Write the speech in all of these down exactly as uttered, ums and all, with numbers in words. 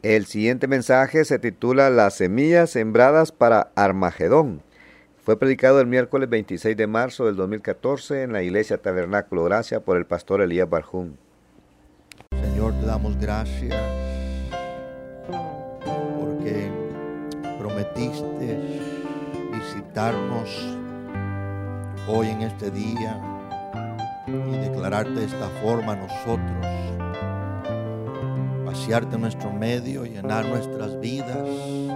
El siguiente mensaje se titula Las semillas sembradas para Armagedón. Fue predicado el miércoles veintiséis de marzo del dos mil catorce en la iglesia Tabernáculo Gracia por el pastor Elías Barjún. Señor, te damos gracias porque prometiste visitarnos hoy en este día y declararte de esta forma a nosotros, vaciarte en nuestro medio, llenar nuestras vidas,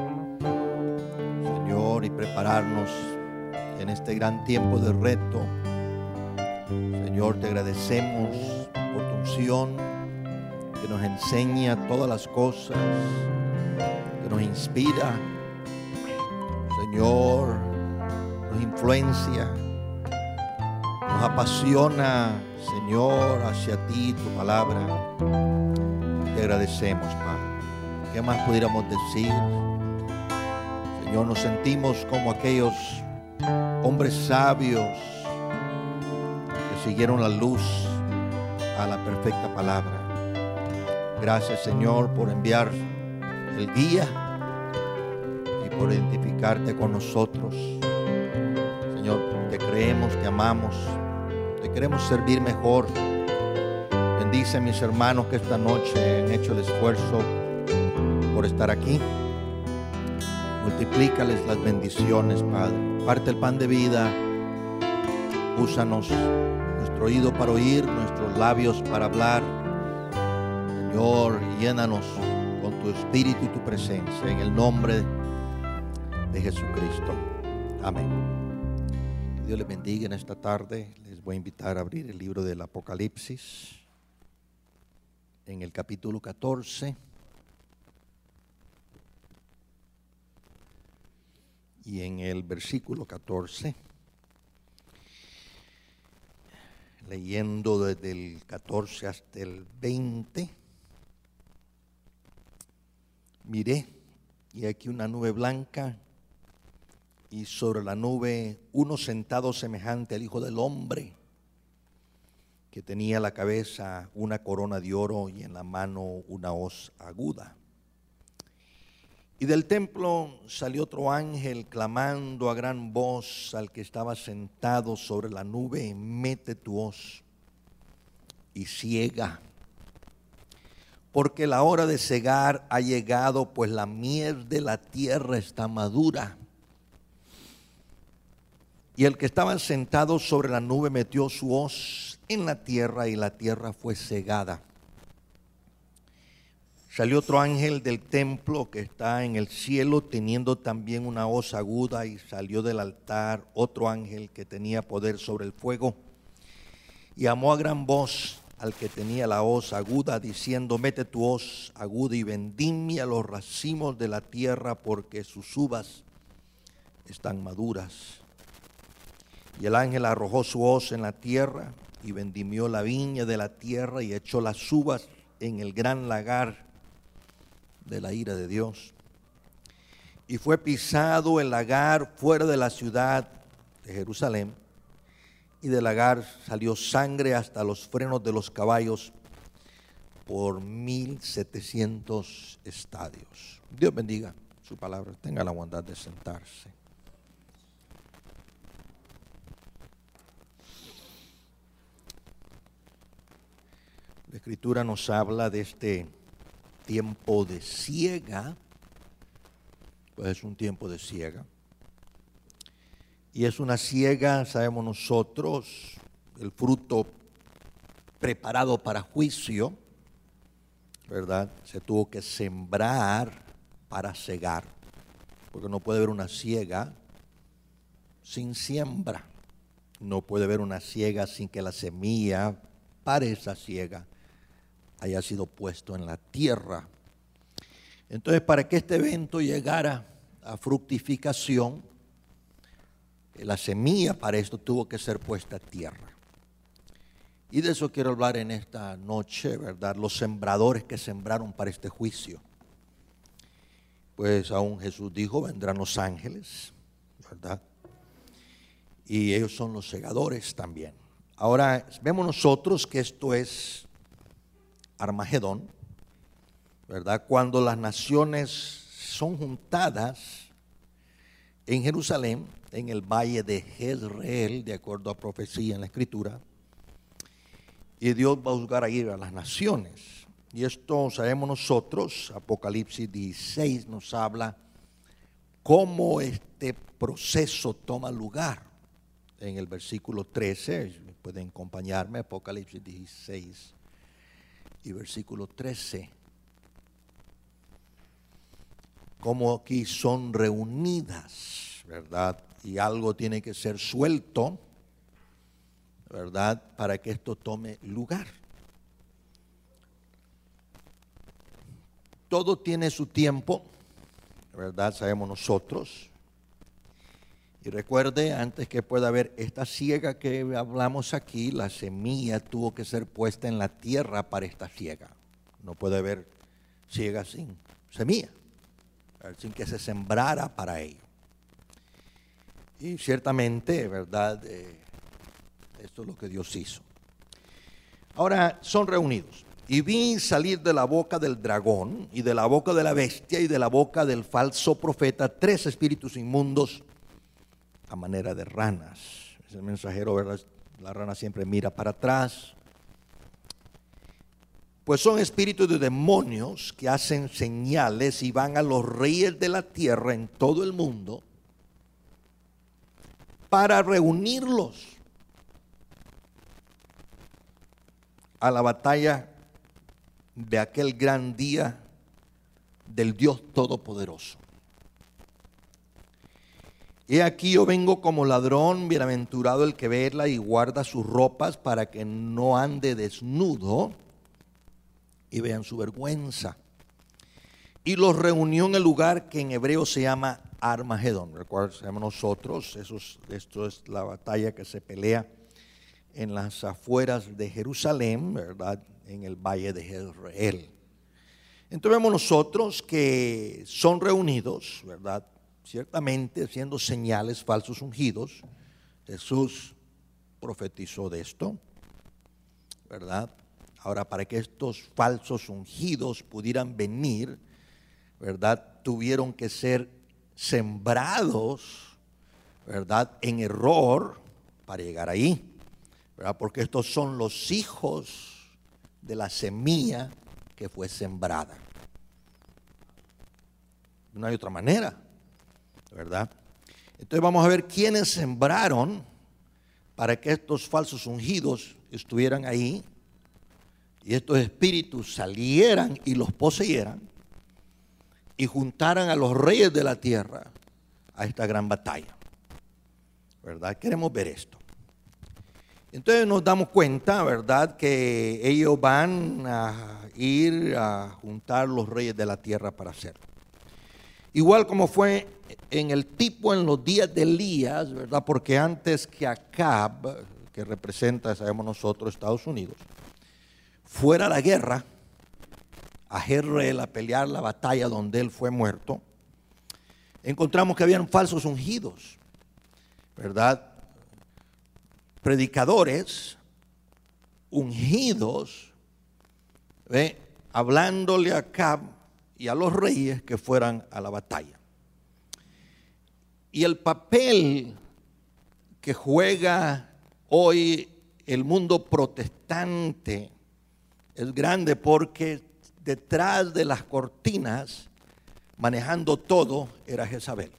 Señor, y prepararnos en este gran tiempo de reto. Señor, te agradecemos por tu unción que nos enseña todas las cosas, que nos inspira, Señor, nos influencia, nos apasiona, Señor, hacia ti, tu palabra. Te agradecemos, Padre. ¿Qué más pudiéramos decir? Señor, nos sentimos como aquellos hombres sabios que siguieron la luz a la perfecta palabra. Gracias, Señor, por enviar el guía y por identificarte con nosotros. Señor, te creemos, te amamos, te queremos servir mejor. Bendice a mis hermanos que esta noche han hecho el esfuerzo por estar aquí. Multiplícales las bendiciones, Padre. Parte el pan de vida. Úsanos nuestro oído para oír, nuestros labios para hablar. Señor, llénanos con tu espíritu y tu presencia en el nombre de Jesucristo. Amén. Dios les bendiga en esta tarde. Les voy a invitar a abrir el libro del Apocalipsis en el capítulo catorce. Y en el versículo catorce, leyendo desde el catorce hasta el veinte, miré y aquí una nube blanca y sobre la nube uno sentado semejante al Hijo del Hombre, que tenía en la cabeza una corona de oro y en la mano una hoz aguda. Y del templo salió otro ángel clamando a gran voz al que estaba sentado sobre la nube: mete tu hoz y ciega, porque la hora de cegar ha llegado, pues la miel de la tierra está madura. Y el que estaba sentado sobre la nube metió su hoz en la tierra y la tierra fue cegada. Salió otro ángel del templo que está en el cielo teniendo también una hoz aguda, y salió del altar otro ángel que tenía poder sobre el fuego y llamó a gran voz al que tenía la hoz aguda diciendo: mete tu hoz aguda y vendimia los racimos de la tierra, porque sus uvas están maduras. Y el ángel arrojó su hoz en la tierra y vendimió la viña de la tierra y echó las uvas en el gran lagar de la ira de Dios. Y fue pisado el lagar fuera de la ciudad de Jerusalén, y del lagar salió sangre hasta los frenos de los caballos por mil setecientos estadios. Dios bendiga su palabra. Tenga la bondad de sentarse. La Escritura nos habla de este tiempo de siega, pues es un tiempo de siega. Y es una siega, sabemos nosotros, el fruto preparado para juicio, ¿verdad? Se tuvo que sembrar para cegar, porque no puede haber una siega sin siembra. No puede haber una siega sin que la semilla para esa siega haya sido puesto en la tierra. Entonces, para que este evento llegara a fructificación, la semilla para esto tuvo que ser puesta a tierra. Y de eso quiero hablar en esta noche, ¿verdad? Los sembradores que sembraron para este juicio. Pues aún Jesús dijo: vendrán los ángeles, ¿verdad? Y ellos son los segadores también. Ahora, vemos nosotros que esto es Armagedón, ¿verdad? Cuando las naciones son juntadas en Jerusalén, en el valle de Jezreel, de acuerdo a profecía en la Escritura, y Dios va a juzgar ahí a las naciones. Y esto sabemos nosotros, Apocalipsis dieciséis nos habla cómo este proceso toma lugar. En el versículo trece, pueden acompañarme, Apocalipsis dieciséis y versículo trece. Cómo aquí son reunidas, ¿verdad? Y algo tiene que ser suelto, ¿verdad? Para que esto tome lugar. Todo tiene su tiempo, ¿verdad? Sabemos nosotros. Y recuerde, antes que pueda haber esta siega que hablamos aquí, la semilla tuvo que ser puesta en la tierra para esta siega. No puede haber siega sin semilla, sin que se sembrara para ello. Y ciertamente, ¿verdad? Eh, esto es lo que Dios hizo. Ahora son reunidos. Y vi salir de la boca del dragón y de la boca de la bestia y de la boca del falso profeta tres espíritus inmundos a manera de ranas. Es el mensajero, ¿verdad? La rana siempre mira para atrás. Pues son espíritus de demonios que hacen señales y van a los reyes de la tierra en todo el mundo para reunirlos a la batalla de aquel gran día del Dios Todopoderoso. He aquí yo vengo como ladrón, bienaventurado el que vela y guarda sus ropas para que no ande desnudo y vean su vergüenza. Y los reunió en el lugar que en hebreo se llama Armagedón. Recuerden, sabemos nosotros, eso es, esto es la batalla que se pelea en las afueras de Jerusalén, ¿verdad? En el valle de Jezreel. Entonces vemos nosotros que son reunidos, ¿verdad? Ciertamente siendo señales, falsos ungidos. Jesús profetizó de esto, ¿verdad? Ahora, para que estos falsos ungidos pudieran venir, ¿verdad? Tuvieron que ser sembrados, ¿verdad? En error para llegar ahí, ¿verdad? Porque estos son los hijos de la semilla que fue sembrada. No hay otra manera, ¿verdad? Entonces vamos a ver quiénes sembraron para que estos falsos ungidos estuvieran ahí y estos espíritus salieran y los poseyeran y juntaran a los reyes de la tierra a esta gran batalla, ¿verdad? Queremos ver esto. Entonces nos damos cuenta, ¿verdad?, que ellos van a ir a juntar los reyes de la tierra para hacerlo. Igual como fue en el tipo en los días de Elías, ¿verdad? Porque antes que Acab, que representa, sabemos nosotros, Estados Unidos, fuera a la guerra, a Jezreel, a pelear la batalla donde él fue muerto, encontramos que habían falsos ungidos, ¿verdad? Predicadores ungidos, ¿ve? Hablándole a Acab y a los reyes que fueran a la batalla. Y el papel que juega hoy el mundo protestante es grande porque detrás de las cortinas, manejando todo, era Jezabel.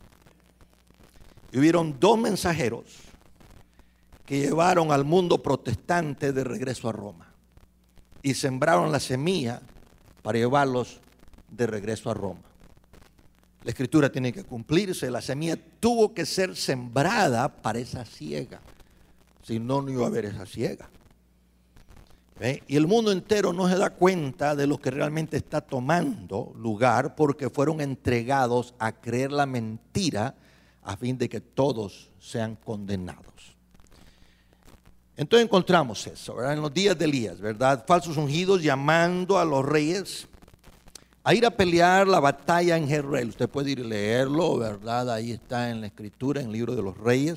Y hubieron dos mensajeros que llevaron al mundo protestante de regreso a Roma y sembraron la semilla para llevarlos de regreso a Roma. La escritura tiene que cumplirse, la semilla tuvo que ser sembrada para esa siega, si no, no iba a haber esa siega. ¿Ve? Y el mundo entero no se da cuenta de lo que realmente está tomando lugar porque fueron entregados a creer la mentira a fin de que todos sean condenados. Entonces encontramos eso, ¿verdad? En los días de Elías, ¿verdad? Falsos ungidos llamando a los reyes a ir a pelear la batalla en Jezreel. Usted puede ir a leerlo, ¿verdad? Ahí está en la escritura, en el libro de los reyes,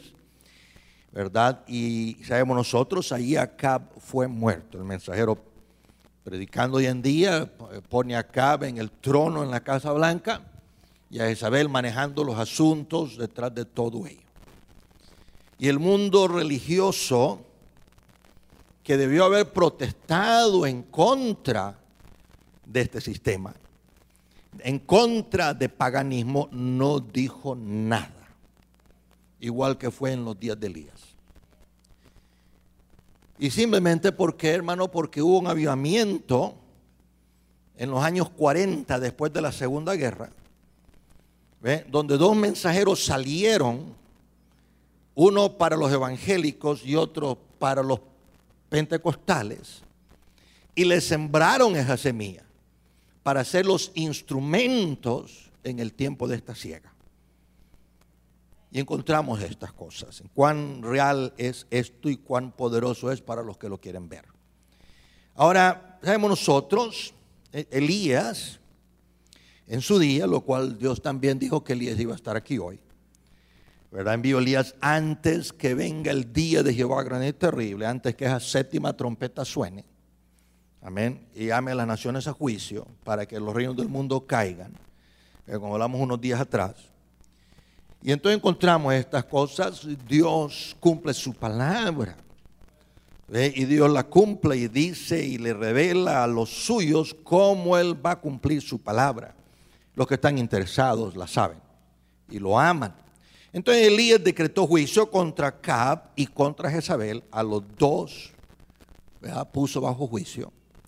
¿verdad? Y sabemos nosotros, ahí Acab fue muerto. El mensajero predicando hoy en día, pone a Acab en el trono en la Casa Blanca y a Jezabel manejando los asuntos detrás de todo ello. Y el mundo religioso, que debió haber protestado en contra de este sistema, en contra de paganismo, no dijo nada, igual que fue en los días de Elías. Y simplemente porque, hermano, porque hubo un avivamiento en los años cuarenta después de la Segunda Guerra, ¿ve? Donde dos mensajeros salieron, uno para los evangélicos y otro para los pentecostales, y le sembraron esa semilla para ser los instrumentos en el tiempo de esta siega. Y encontramos estas cosas, cuán real es esto y cuán poderoso es para los que lo quieren ver. Ahora, sabemos nosotros, Elías, en su día, lo cual Dios también dijo que Elías iba a estar aquí hoy, ¿verdad? Envió Elías antes que venga el día de Jehová grande y terrible, antes que esa séptima trompeta suene, amén, y llame a las naciones a juicio para que los reinos del mundo caigan, como hablamos unos días atrás. Y entonces encontramos estas cosas. Dios cumple su palabra, ¿ve? Y Dios la cumple y dice y le revela a los suyos cómo Él va a cumplir su palabra. Los que están interesados la saben y lo aman. Entonces Elías decretó juicio contra Acab y contra Jezabel, a los dos, ¿verdad? Puso bajo juicio.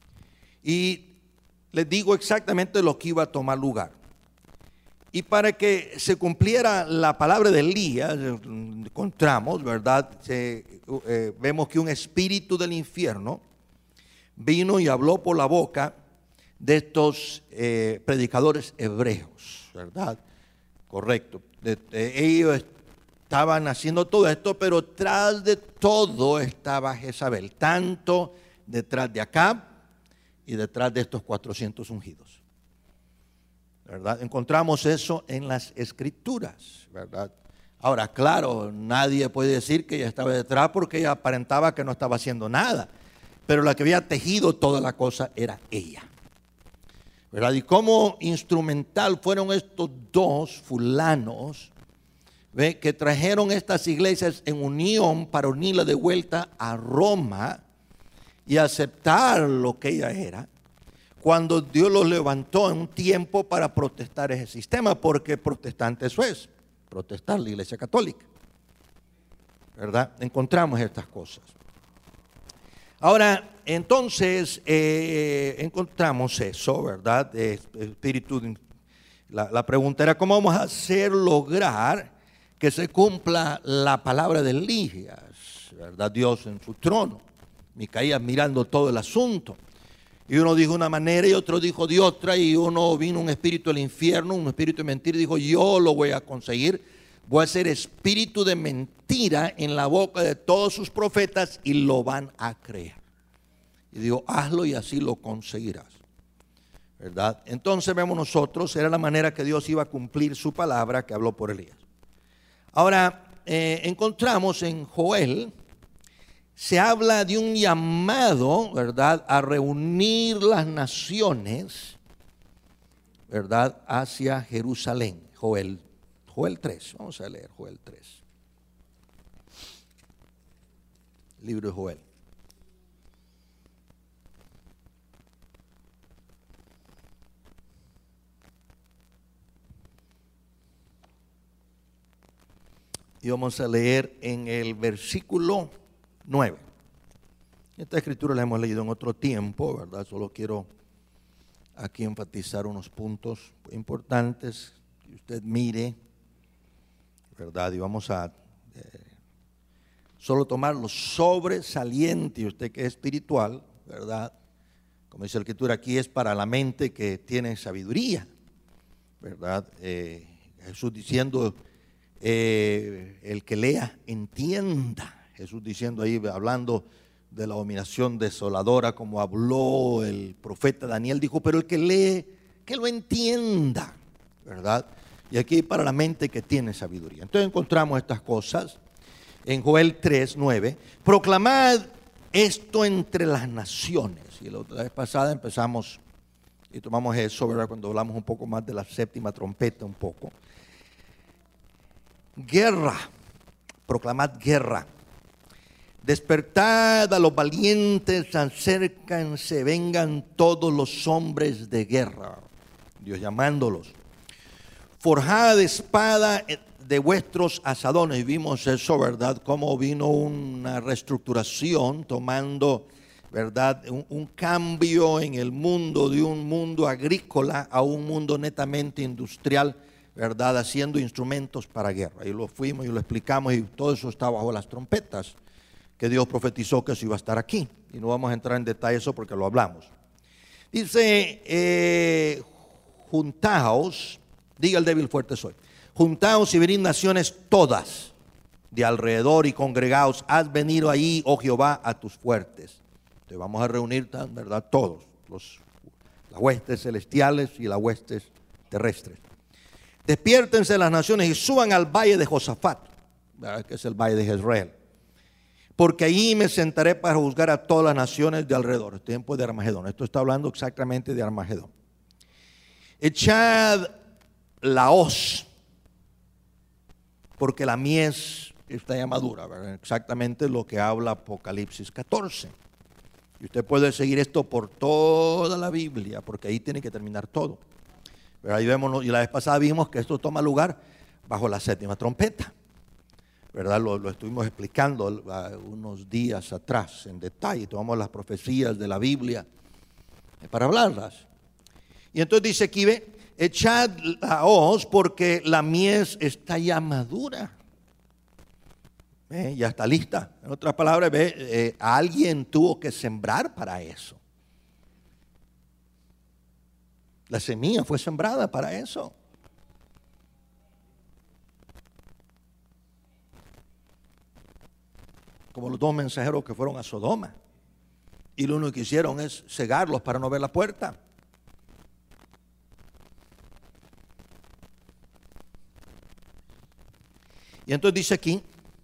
Y les digo exactamente lo que iba a tomar lugar. Y para que se cumpliera la palabra de Elías, encontramos, ¿verdad? Se, eh, vemos que un espíritu del infierno vino y habló por la boca de estos eh, predicadores hebreos, ¿verdad? Correcto. De, de, ellos estaban haciendo todo esto, pero tras de todo estaba Jezabel, tanto detrás de Acab y detrás de estos cuatrocientos ungidos, ¿verdad? Encontramos eso en las escrituras, ¿verdad? Ahora, claro, nadie puede decir que ella estaba detrás porque ella aparentaba que no estaba haciendo nada, pero la que había tejido toda la cosa era ella, ¿verdad? Y como instrumental fueron estos dos fulanos, ¿ve? Que trajeron estas iglesias en unión para unirla de vuelta a Roma y aceptar lo que ella era, cuando Dios los levantó en un tiempo para protestar ese sistema, porque protestante eso es, protestar la Iglesia Católica, ¿verdad? Encontramos estas cosas. Ahora, entonces, eh, encontramos eso, ¿verdad? Eh, espíritu, la, la pregunta era, ¿cómo vamos a hacer lograr que se cumpla la palabra de Elías, ¿verdad? Dios en su trono, Micaías mirando todo el asunto. Y uno dijo una manera y otro dijo de otra, y uno vino un espíritu del infierno, un espíritu de mentira, y dijo, yo lo voy a conseguir, voy a ser espíritu de mentira en la boca de todos sus profetas y lo van a creer. Y digo, hazlo y así lo conseguirás, ¿verdad? Entonces vemos nosotros, era la manera que Dios iba a cumplir su palabra que habló por Elías. Ahora, eh, encontramos en Joel, se habla de un llamado, ¿verdad?, a reunir las naciones, ¿verdad?, hacia Jerusalén. Joel, Joel tres, vamos a leer Joel tres. Libro de Joel. Y vamos a leer en el versículo nueve. Esta escritura la hemos leído en otro tiempo, ¿verdad? Solo quiero aquí enfatizar unos puntos importantes que usted mire, ¿verdad? Y vamos a eh, solo tomar lo sobresaliente, y usted que es espiritual, ¿verdad? Como dice la escritura, aquí es para la mente que tiene sabiduría, ¿verdad? Eh, Jesús diciendo, eh, el que lea, entienda. Jesús diciendo ahí, hablando de la dominación desoladora, como habló el profeta Daniel, dijo, pero el que lee, que lo entienda, ¿verdad? Y aquí para la mente que tiene sabiduría. Entonces encontramos estas cosas en Joel tres, nueve. Proclamad esto entre las naciones. Y la otra vez pasada empezamos y tomamos eso, ¿verdad? Cuando hablamos un poco más de la séptima trompeta, un poco. Guerra, proclamad guerra. Despertad a los valientes, acércanse, vengan todos los hombres de guerra. Dios llamándolos. Forjad espada de vuestros asadones. Vimos eso, ¿verdad? Cómo vino una reestructuración tomando, ¿verdad? Un, un cambio en el mundo, de un mundo agrícola a un mundo netamente industrial, ¿verdad? Haciendo instrumentos para guerra. Y lo fuimos y lo explicamos y todo eso está bajo las trompetas que Dios profetizó que eso iba a estar aquí. Y no vamos a entrar en detalle eso porque lo hablamos. Dice, eh, juntaos, diga el débil fuerte soy. Juntaos y venid naciones todas de alrededor y congregaos. Haz venir ahí, oh Jehová, a tus fuertes. Entonces vamos a reunir, ¿verdad? Todos, los, las huestes celestiales y las huestes terrestres. Despiértense las naciones y suban al valle de Josafat, ¿verdad? Que es el valle de Jezreel. Porque ahí me sentaré para juzgar a todas las naciones de alrededor. El tiempo de Armagedón. Esto está hablando exactamente de Armagedón. Echad la hoz, porque la mies está ya madura, ¿verdad? Exactamente lo que habla Apocalipsis catorce. Y usted puede seguir esto por toda la Biblia, porque ahí tiene que terminar todo. Pero ahí vemos, y la vez pasada vimos que esto toma lugar bajo la séptima trompeta, ¿verdad? Lo, lo estuvimos explicando unos días atrás en detalle. Tomamos las profecías de la Biblia para hablarlas. Y entonces dice aquí, ve, echad la hoz porque la mies está ya madura. ¿Ve? Ya está lista. En otras palabras, ve, eh, alguien tuvo que sembrar para eso. La semilla fue sembrada para eso. Como los dos mensajeros que fueron a Sodoma. Y lo único que hicieron es cegarlos para no ver la puerta. Y entonces dice aquí,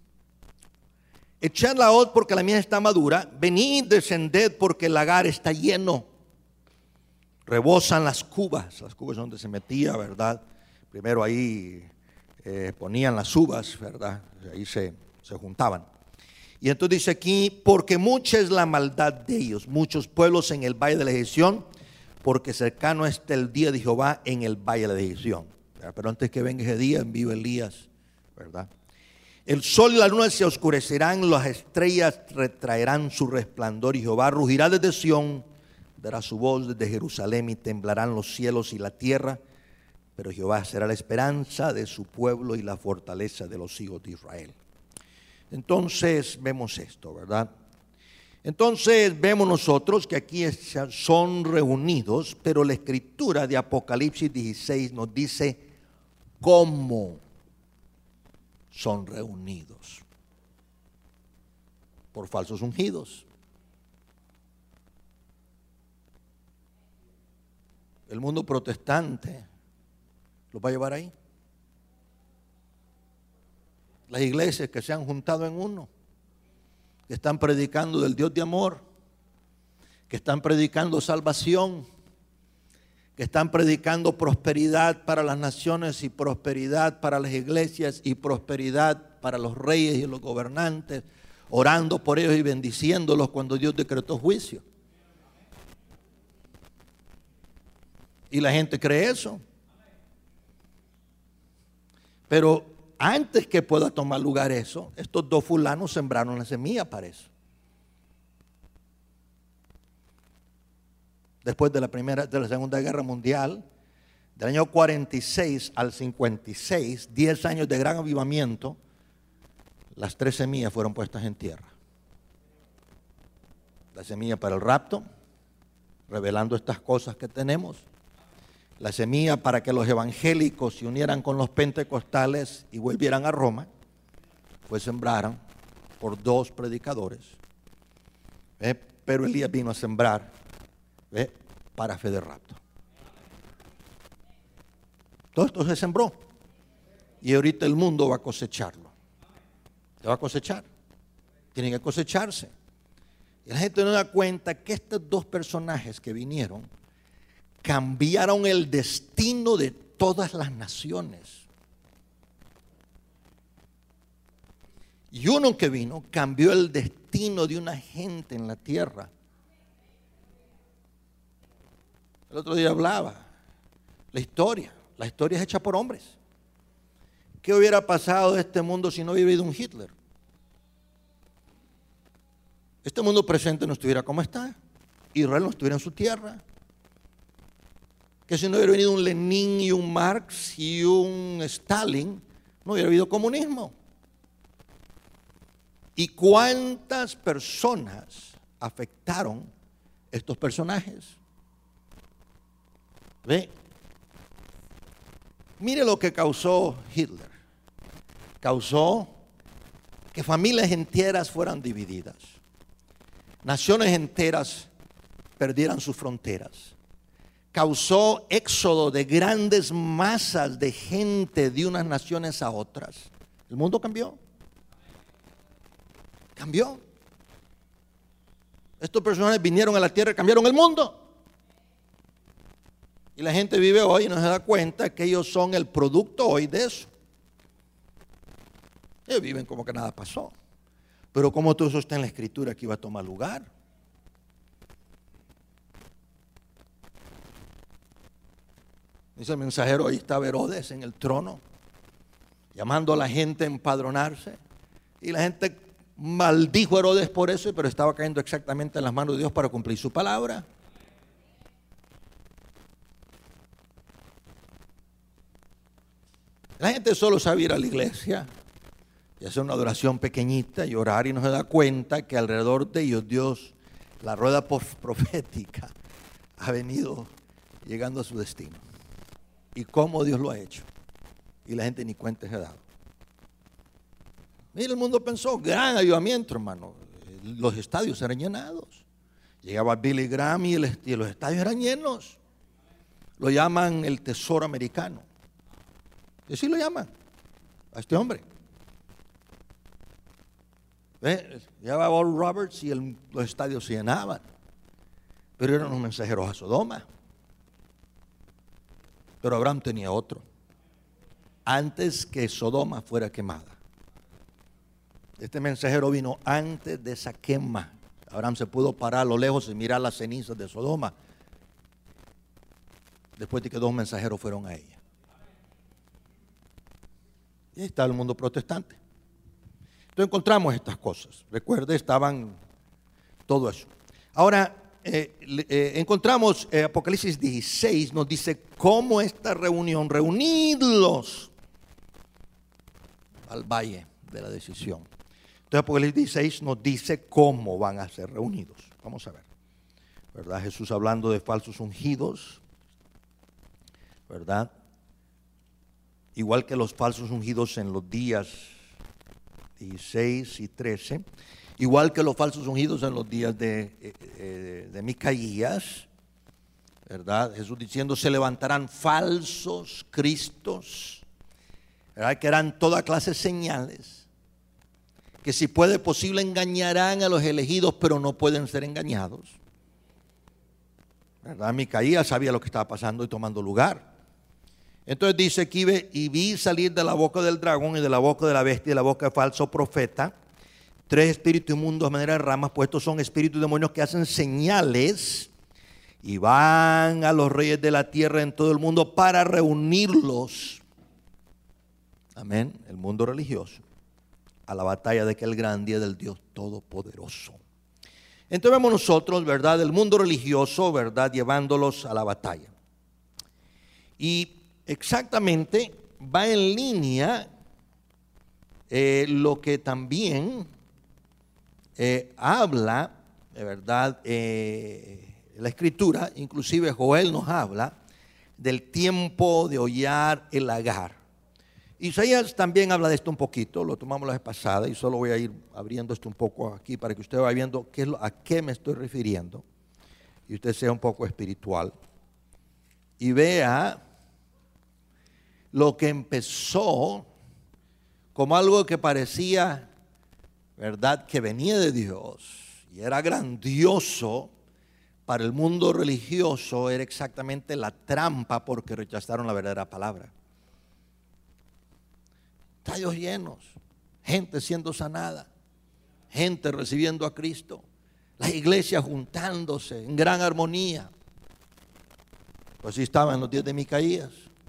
echad la hoz porque la mies está madura, venid, descended porque el lagar está lleno. Rebosan las cubas, las cubas donde se metía, ¿verdad? Primero ahí eh, ponían las uvas, ¿verdad? Ahí se, se juntaban. Y entonces dice aquí, porque mucha es la maldad de ellos, muchos pueblos en el valle de la decisión, porque cercano está el día de Jehová en el valle de la decisión. Pero antes que venga ese día, envío Elías, ¿verdad? El sol y la luna se oscurecerán, las estrellas retraerán su resplandor y Jehová rugirá desde Sión, dará su voz desde Jerusalén y temblarán los cielos y la tierra, pero Jehová será la esperanza de su pueblo y la fortaleza de los hijos de Israel. Entonces vemos esto, ¿verdad? Entonces vemos nosotros que aquí son reunidos, pero la escritura de Apocalipsis dieciséis nos dice cómo son reunidos. Por falsos ungidos. El mundo protestante los va a llevar ahí. Las iglesias que se han juntado en uno, que están predicando del Dios de amor, que están predicando salvación, que están predicando prosperidad para las naciones y prosperidad para las iglesias y prosperidad para los reyes y los gobernantes, orando por ellos y bendiciéndolos cuando Dios decretó juicio. Y la gente cree eso. Pero antes que pueda tomar lugar eso, estos dos fulanos sembraron la semilla para eso. Después de la primera, de la Segunda Guerra Mundial, del año cuarenta y seis al cincuenta y seis, diez años de gran avivamiento, las tres semillas fueron puestas en tierra. La semilla para el rapto, revelando estas cosas que tenemos. La semilla para que los evangélicos se unieran con los pentecostales y volvieran a Roma, pues sembraron por dos predicadores. ¿Eh? Pero Elías vino a sembrar, ¿eh? para fe de rapto. Todo esto se sembró y ahorita el mundo va a cosecharlo. ¿Se va a cosechar? Tienen que cosecharse. Y la gente no da cuenta que estos dos personajes que vinieron cambiaron el destino de todas las naciones. Y uno que vino cambió el destino de una gente en la tierra. El otro día hablaba, la historia, la historia es hecha por hombres. ¿Qué hubiera pasado de este mundo si no hubiera habido un Hitler? Este mundo presente no estuviera como está. Israel no estuviera en su tierra. Que si no hubiera venido un Lenin y un Marx y un Stalin, no hubiera habido comunismo. ¿Y cuántas personas afectaron estos personajes? ¿Ve? Mire lo que causó Hitler. Causó que familias enteras fueran divididas. Naciones enteras perdieran sus fronteras. Causó éxodo de grandes masas de gente de unas naciones a otras. El mundo cambió. Cambió. Estos personajes vinieron a la tierra y cambiaron el mundo. Y la gente vive hoy y no se da cuenta que ellos son el producto hoy de eso. Ellos viven como que nada pasó. Pero como todo eso está en la escritura que iba a tomar lugar. Dice el mensajero, ahí estaba Herodes en el trono, llamando a la gente a empadronarse. Y la gente maldijo a Herodes por eso, pero estaba cayendo exactamente en las manos de Dios para cumplir su palabra. La gente solo sabe ir a la iglesia y hacer una adoración pequeñita y orar, y no se da cuenta que alrededor de ellos Dios, la rueda profética, ha venido llegando a su destino. Y cómo Dios lo ha hecho. Y la gente ni cuenta se ha dado. Mira, el mundo pensó, gran avivamiento, hermano. Los estadios eran llenados. Llegaba Billy Graham y, el, y los estadios eran llenos. Lo llaman el tesoro americano. Y así lo llaman a este hombre. ¿Ve? Llegaba Oral Roberts y el, los estadios se llenaban. Pero eran los mensajeros a Sodoma. Pero Abraham tenía otro. Antes que Sodoma fuera quemada. Este mensajero vino antes de esa quema. Abraham se pudo parar a lo lejos y mirar las cenizas de Sodoma. Después de que dos mensajeros fueron a ella. Y ahí está el mundo protestante. Entonces encontramos estas cosas. Recuerde, estaban todo eso. Ahora, eh, eh, encontramos eh, Apocalipsis dieciséis, nos dice cómo esta reunión, reunidos al valle de la decisión. Entonces Apocalipsis dieciséis nos dice cómo van a ser reunidos. Vamos a ver. ¿Verdad? Jesús hablando de falsos ungidos. ¿Verdad? Igual que los falsos ungidos en los días dieciséis y trece, igual que los falsos ungidos en los días de, eh, de Micaías, ¿verdad? Jesús diciendo, se levantarán falsos cristos, ¿verdad? Que harán toda clase de señales, que si puede posible engañarán a los elegidos, pero no pueden ser engañados, ¿verdad? Micaías sabía lo que estaba pasando y tomando lugar. Entonces dice aquí, ve, y vi salir de la boca del dragón y de la boca de la bestia y de la boca del falso profeta tres espíritus inmundos a manera de ramas, pues estos son espíritus demonios que hacen señales y van a los reyes de la tierra en todo el mundo para reunirlos, amén, el mundo religioso, a la batalla de aquel gran día del Dios Todopoderoso. Entonces vemos nosotros, ¿verdad?, el mundo religioso, ¿verdad?, llevándolos a la batalla. Y exactamente va en línea eh, lo que también eh, habla, de verdad, eh, la Escritura, inclusive Joel nos habla del tiempo de hollar el lagar. Isaías también habla de esto un poquito, lo tomamos la vez pasada y solo voy a ir abriendo esto un poco aquí para que usted vaya viendo qué es lo, a qué me estoy refiriendo y usted sea un poco espiritual y vea lo que empezó como algo que parecía, ¿verdad?, que venía de Dios y era grandioso, para el mundo religioso era exactamente la trampa porque rechazaron la verdadera palabra. Estadios llenos, gente siendo sanada, gente recibiendo a Cristo, las iglesias juntándose en gran armonía. Pues así estaban en los días de Micaías.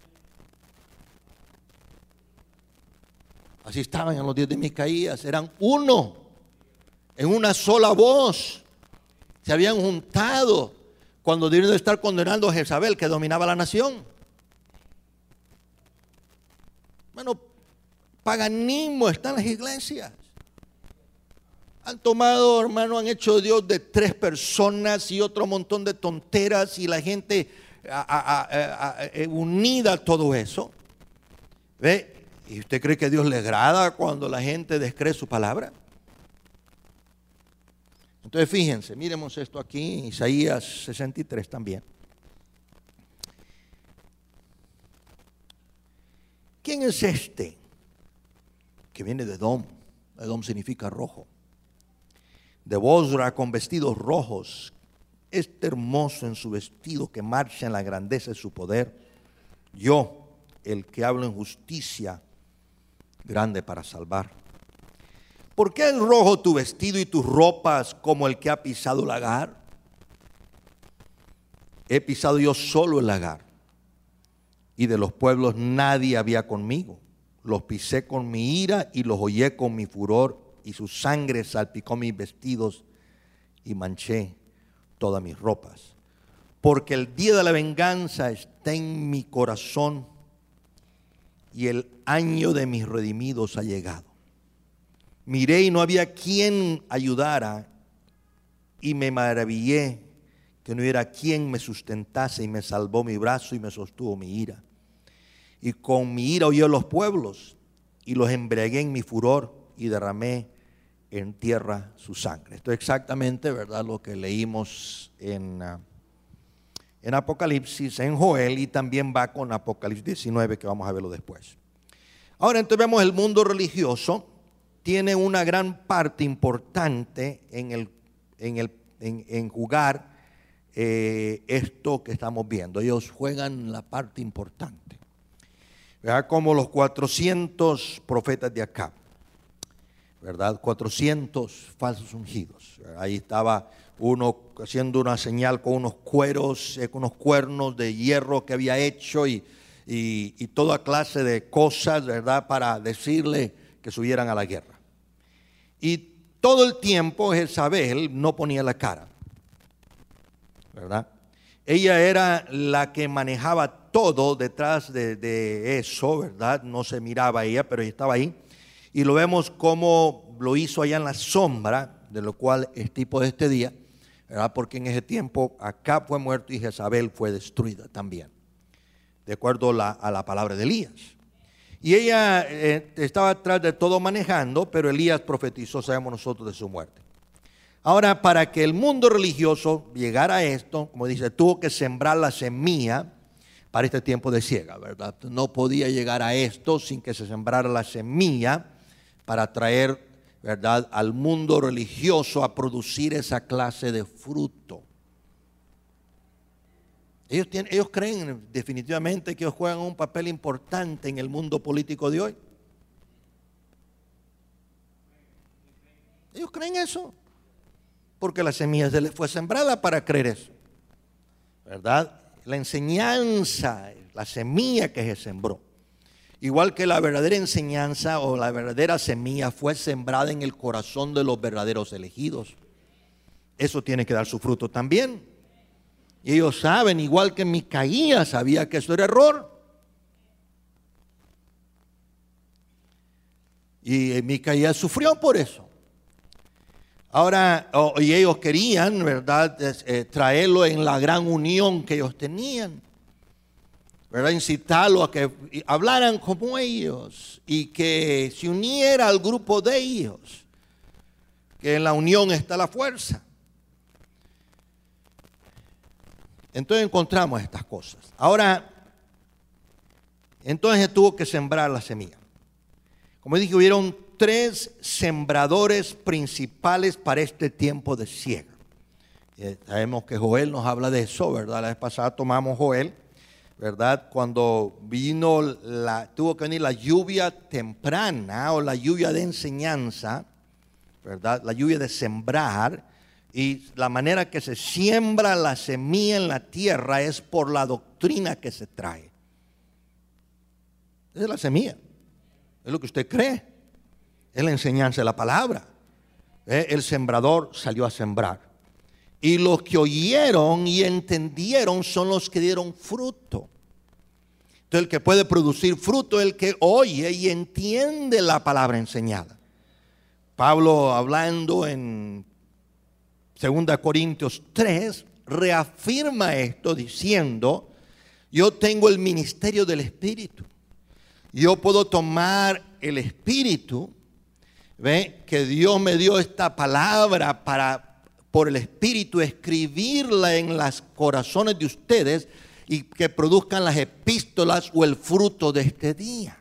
Así estaban en los días de Micaías, eran uno, en una sola voz. Se habían juntado cuando debieron de estar condenando a Jezabel, que dominaba la nación. Bueno, paganismo está en las iglesias. Han tomado, hermano, han hecho Dios de tres personas y otro montón de tonteras y la gente a, a, a, a, a, unida a todo eso. ¿Ve? ¿Y usted cree que Dios le agrada cuando la gente descree su palabra? Entonces fíjense, miremos esto aquí en Isaías sesenta y tres también. ¿Quién es este que viene de Edom? Edom significa rojo. De Bosra con vestidos rojos. Este hermoso en su vestido que marcha en la grandeza de su poder. Yo, el que hablo en justicia, grande para salvar. ¿Por qué es rojo tu vestido y tus ropas como el que ha pisado el lagar? He pisado yo solo el lagar, y de los pueblos nadie había conmigo. Los pisé con mi ira y los hollé con mi furor, y su sangre salpicó mis vestidos y manché todas mis ropas. Porque el día de la venganza está en mi corazón y el año de mis redimidos ha llegado. Miré y no había quien ayudara, y me maravillé que no hubiera quien me sustentase, y me salvó mi brazo y me sostuvo mi ira. Y con mi ira oyó los pueblos, y los embriagué en mi furor, y derramé en tierra su sangre. Esto es exactamente, ¿verdad?, lo que leímos en, uh, en Apocalipsis, en Joel, y también va con Apocalipsis diecinueve, que vamos a verlo después. Ahora entonces vemos el mundo religioso. Tiene una gran parte importante en, el, en, el, en, en jugar eh, esto que estamos viendo. Ellos juegan la parte importante. ¿Verdad? Como los cuatrocientos profetas de Acab, ¿verdad? cuatrocientos falsos ungidos. ¿Verdad? Ahí estaba uno haciendo una señal con unos cueros, eh, con unos cuernos de hierro que había hecho y, y, y toda clase de cosas, ¿verdad?, para decirle que subieran a la guerra. Y todo el tiempo Jezabel no ponía la cara, ¿verdad? Ella era la que manejaba todo detrás de, de eso, ¿verdad? No se miraba ella, pero ella estaba ahí. Y lo vemos como lo hizo allá en la sombra, de lo cual es tipo de este día, ¿verdad? Porque en ese tiempo Acab fue muerto y Jezabel fue destruida también, de acuerdo a la, a la palabra de Elías. Y ella eh, estaba atrás de todo manejando, pero Elías profetizó, sabemos nosotros, de su muerte. Ahora, para que el mundo religioso llegara a esto, como dice, tuvo que sembrar la semilla para este tiempo de siega, ¿verdad? No podía llegar a esto sin que se sembrara la semilla para traer, ¿verdad?, al mundo religioso a producir esa clase de fruto. Ellos, tienen, ellos creen definitivamente que ellos juegan un papel importante en el mundo político de hoy. Ellos creen eso, porque la semilla se les fue sembrada para creer eso, ¿verdad? La enseñanza, la semilla que se sembró, igual que la verdadera enseñanza o la verdadera semilla fue sembrada en el corazón de los verdaderos elegidos. Eso tiene que dar su fruto también. Y ellos saben, igual que Micaías sabía que eso era error. Y Micaías sufrió por eso. Ahora, oh, y ellos querían, ¿verdad?, eh, traerlo en la gran unión que ellos tenían, ¿verdad?, incitarlo a que hablaran como ellos y que se uniera al grupo de ellos, que en la unión está la fuerza. Entonces encontramos estas cosas. Ahora, entonces tuvo que sembrar la semilla. Como dije, hubieron tres sembradores principales para este tiempo de siega. Eh, sabemos que Joel nos habla de eso, ¿verdad? La vez pasada tomamos Joel, ¿verdad? Cuando vino la, tuvo que venir la lluvia temprana o la lluvia de enseñanza, ¿verdad? La lluvia de sembrar, y la manera que se siembra la semilla en la tierra es por la doctrina que se trae. Esa es la semilla, es lo que usted cree, es la enseñanza de la palabra. ¿Eh? El sembrador salió a sembrar. Y los que oyeron y entendieron son los que dieron fruto. Entonces el que puede producir fruto es el que oye y entiende la palabra enseñada. Pablo, hablando en segunda Corintios tres, reafirma esto diciendo: yo tengo el ministerio del Espíritu. Yo puedo tomar el Espíritu, ¿ve? Que Dios me dio esta palabra para, por el Espíritu, escribirla en los corazones de ustedes y que produzcan las epístolas o el fruto de este día.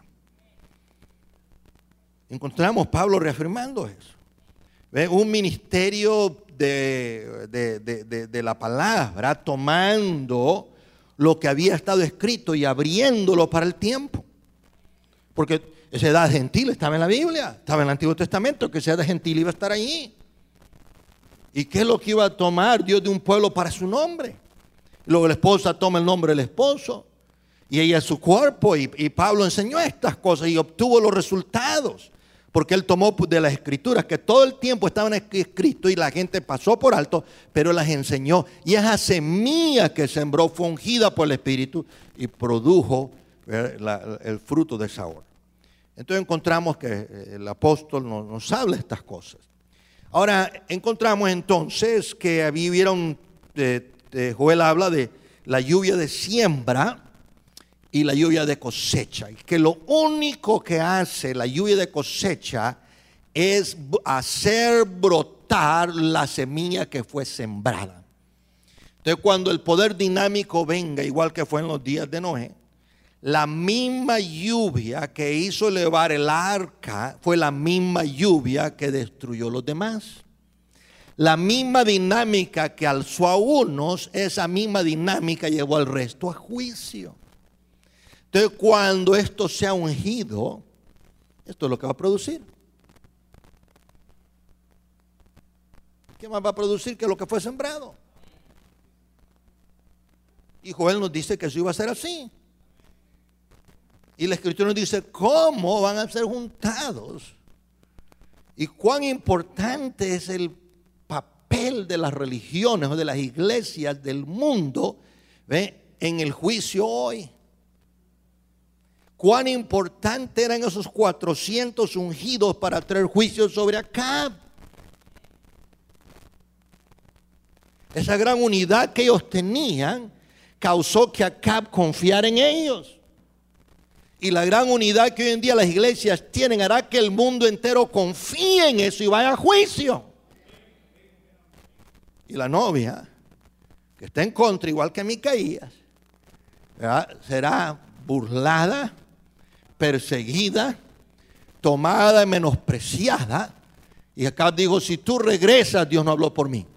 Encontramos Pablo reafirmando eso. ¿Ve? Un ministerio de, de, de, de, de la palabra, tomando lo que había estado escrito y abriéndolo para el tiempo. Porque esa edad gentil estaba en la Biblia, estaba en el Antiguo Testamento, que esa edad gentil iba a estar allí. ¿Y qué es lo que iba a tomar Dios de un pueblo para su nombre? Luego la esposa toma el nombre del esposo y ella es su cuerpo, y, y Pablo enseñó estas cosas y obtuvo los resultados, porque él tomó de las escrituras que todo el tiempo estaban escritos y la gente pasó por alto, pero las enseñó, y esa semilla que sembró fue ungida por el Espíritu y produjo eh, la, el fruto de esa hora. Entonces encontramos que el apóstol nos, nos habla de estas cosas. Ahora encontramos entonces que vivieron, eh, eh, Joel habla de la lluvia de siembra y la lluvia de cosecha, y que lo único que hace la lluvia de cosecha es hacer brotar la semilla que fue sembrada. Entonces cuando el poder dinámico venga, igual que fue en los días de Noé, la misma lluvia que hizo elevar el arca fue la misma lluvia que destruyó los demás. La misma dinámica que alzó a unos, esa misma dinámica llevó al resto a juicio. Entonces, cuando esto sea ungido, esto es lo que va a producir. ¿Qué más va a producir que lo que fue sembrado? Y Joel nos dice que eso iba a ser así. Y la Escritura nos dice cómo van a ser juntados y cuán importante es el papel de las religiones o de las iglesias del mundo, ¿ve?, en el juicio hoy. Cuán importante eran esos cuatrocientos ungidos para traer juicio sobre Acab. Esa gran unidad que ellos tenían causó que Acab confiara en ellos. Y la gran unidad que hoy en día las iglesias tienen hará que el mundo entero confíe en eso y vaya a juicio. Y la novia, que está en contra, igual que Micaías, ¿verdad?, será burlada, perseguida, tomada y menospreciada. Y acá digo, si tú regresas, Dios no habló por mí.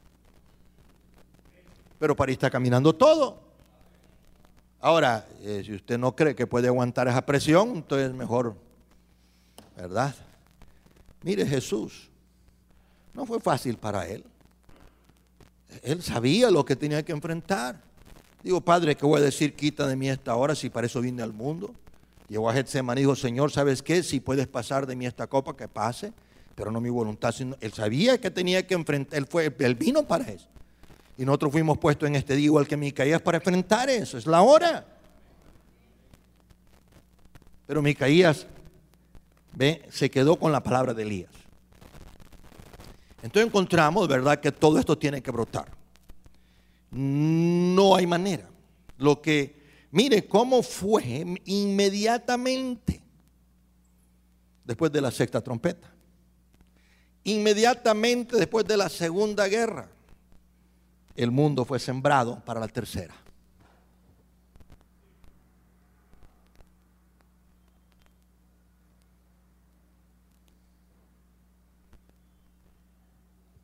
Pero para ahí está caminando todo. Ahora, eh, si usted no cree que puede aguantar esa presión, entonces mejor, ¿verdad? Mire, Jesús, no fue fácil para él. Él sabía lo que tenía que enfrentar. Digo, Padre, ¿qué voy a decir? Quita de mí esta hora, si para eso vine al mundo. Llegó a Getsemaní y dijo, Señor, ¿sabes qué? Si puedes pasar de mí esta copa, que pase, pero no mi voluntad, sino él sabía que tenía que enfrentar, él, fue, él vino para eso. Y nosotros fuimos puestos en este día, igual que Micaías, para enfrentar eso. Es la hora. Pero Micaías, ve, se quedó con la palabra de Elías. Entonces encontramos, ¿verdad?, que todo esto tiene que brotar. No hay manera. Lo que, mire cómo fue inmediatamente después de la sexta trompeta. Inmediatamente después de la segunda guerra. El mundo fue sembrado para la tercera.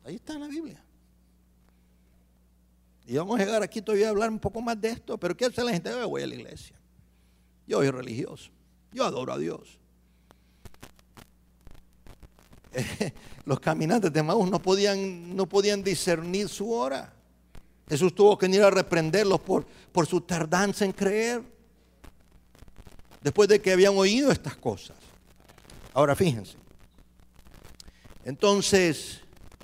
Ahí está en la Biblia. Y vamos a llegar aquí todavía a hablar un poco más de esto. Pero ¿qué hace la gente? Yo voy a la iglesia. Yo soy religioso. Yo adoro a Dios. Los caminantes de Emaús no podían, no podían discernir su hora. Jesús tuvo que venir a reprenderlos por, por su tardanza en creer, después de que habían oído estas cosas. Ahora fíjense. Entonces,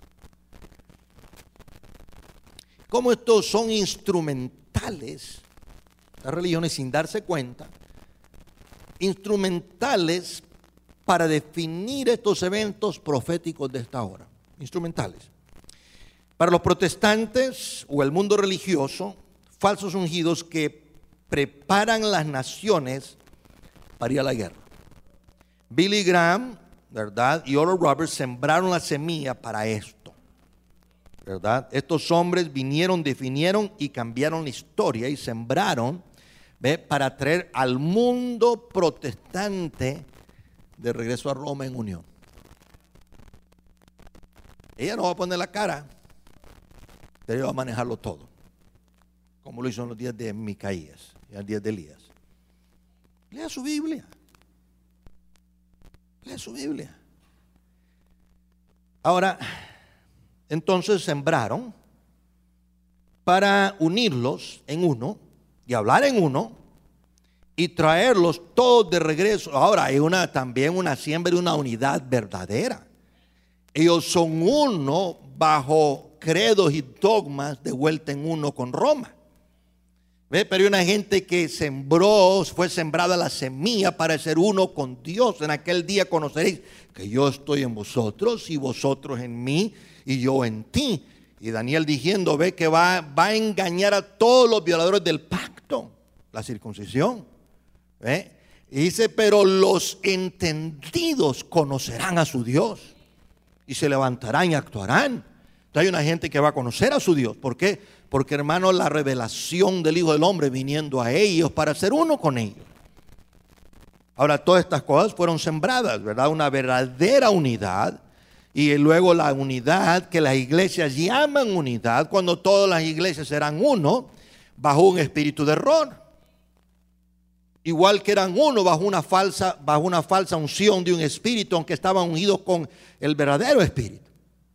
como estos son instrumentales, las religiones sin darse cuenta, instrumentales para definir estos eventos proféticos de esta hora, instrumentales. Para los protestantes o el mundo religioso, falsos ungidos que preparan las naciones para ir a la guerra. Billy Graham, ¿verdad?, y Oral Roberts sembraron la semilla para esto, ¿verdad? Estos hombres vinieron, definieron y cambiaron la historia y sembraron, ¿ve?, para traer al mundo protestante de regreso a Roma en unión. Ella no va a poner la cara, pero ella va a manejarlo todo, como lo hizo en los días de Micaías y en los días de Elías. Lea su Biblia. Lea su Biblia. Ahora, entonces sembraron para unirlos en uno y hablar en uno y traerlos todos de regreso. Ahora hay una, también una siembra de una unidad verdadera. Ellos son uno bajo credos y dogmas de vuelta en uno con Roma. ¿Ve? Pero hay una gente que sembró, fue sembrada la semilla para ser uno con Dios. En aquel día conoceréis que yo estoy en vosotros y vosotros en mí y yo en ti. Y Daniel diciendo, ve que va, va a engañar a todos los violadores del pacto, la circuncisión. ¿Ve? Y dice, pero los entendidos conocerán a su Dios y se levantarán y actuarán. Entonces hay una gente que va a conocer a su Dios. ¿Por qué? Porque, hermano, la revelación del Hijo del Hombre viniendo a ellos para ser uno con ellos. Ahora, todas estas cosas fueron sembradas, ¿verdad? Una verdadera unidad. Y luego la unidad que las iglesias llaman unidad, cuando todas las iglesias serán uno, bajo un espíritu de error. Igual que eran uno bajo una falsa, bajo una falsa unción de un espíritu, aunque estaban unidos con el verdadero espíritu.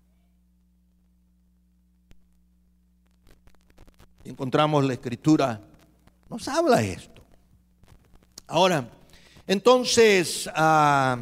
Encontramos la escritura, nos habla esto. Ahora, entonces, uh,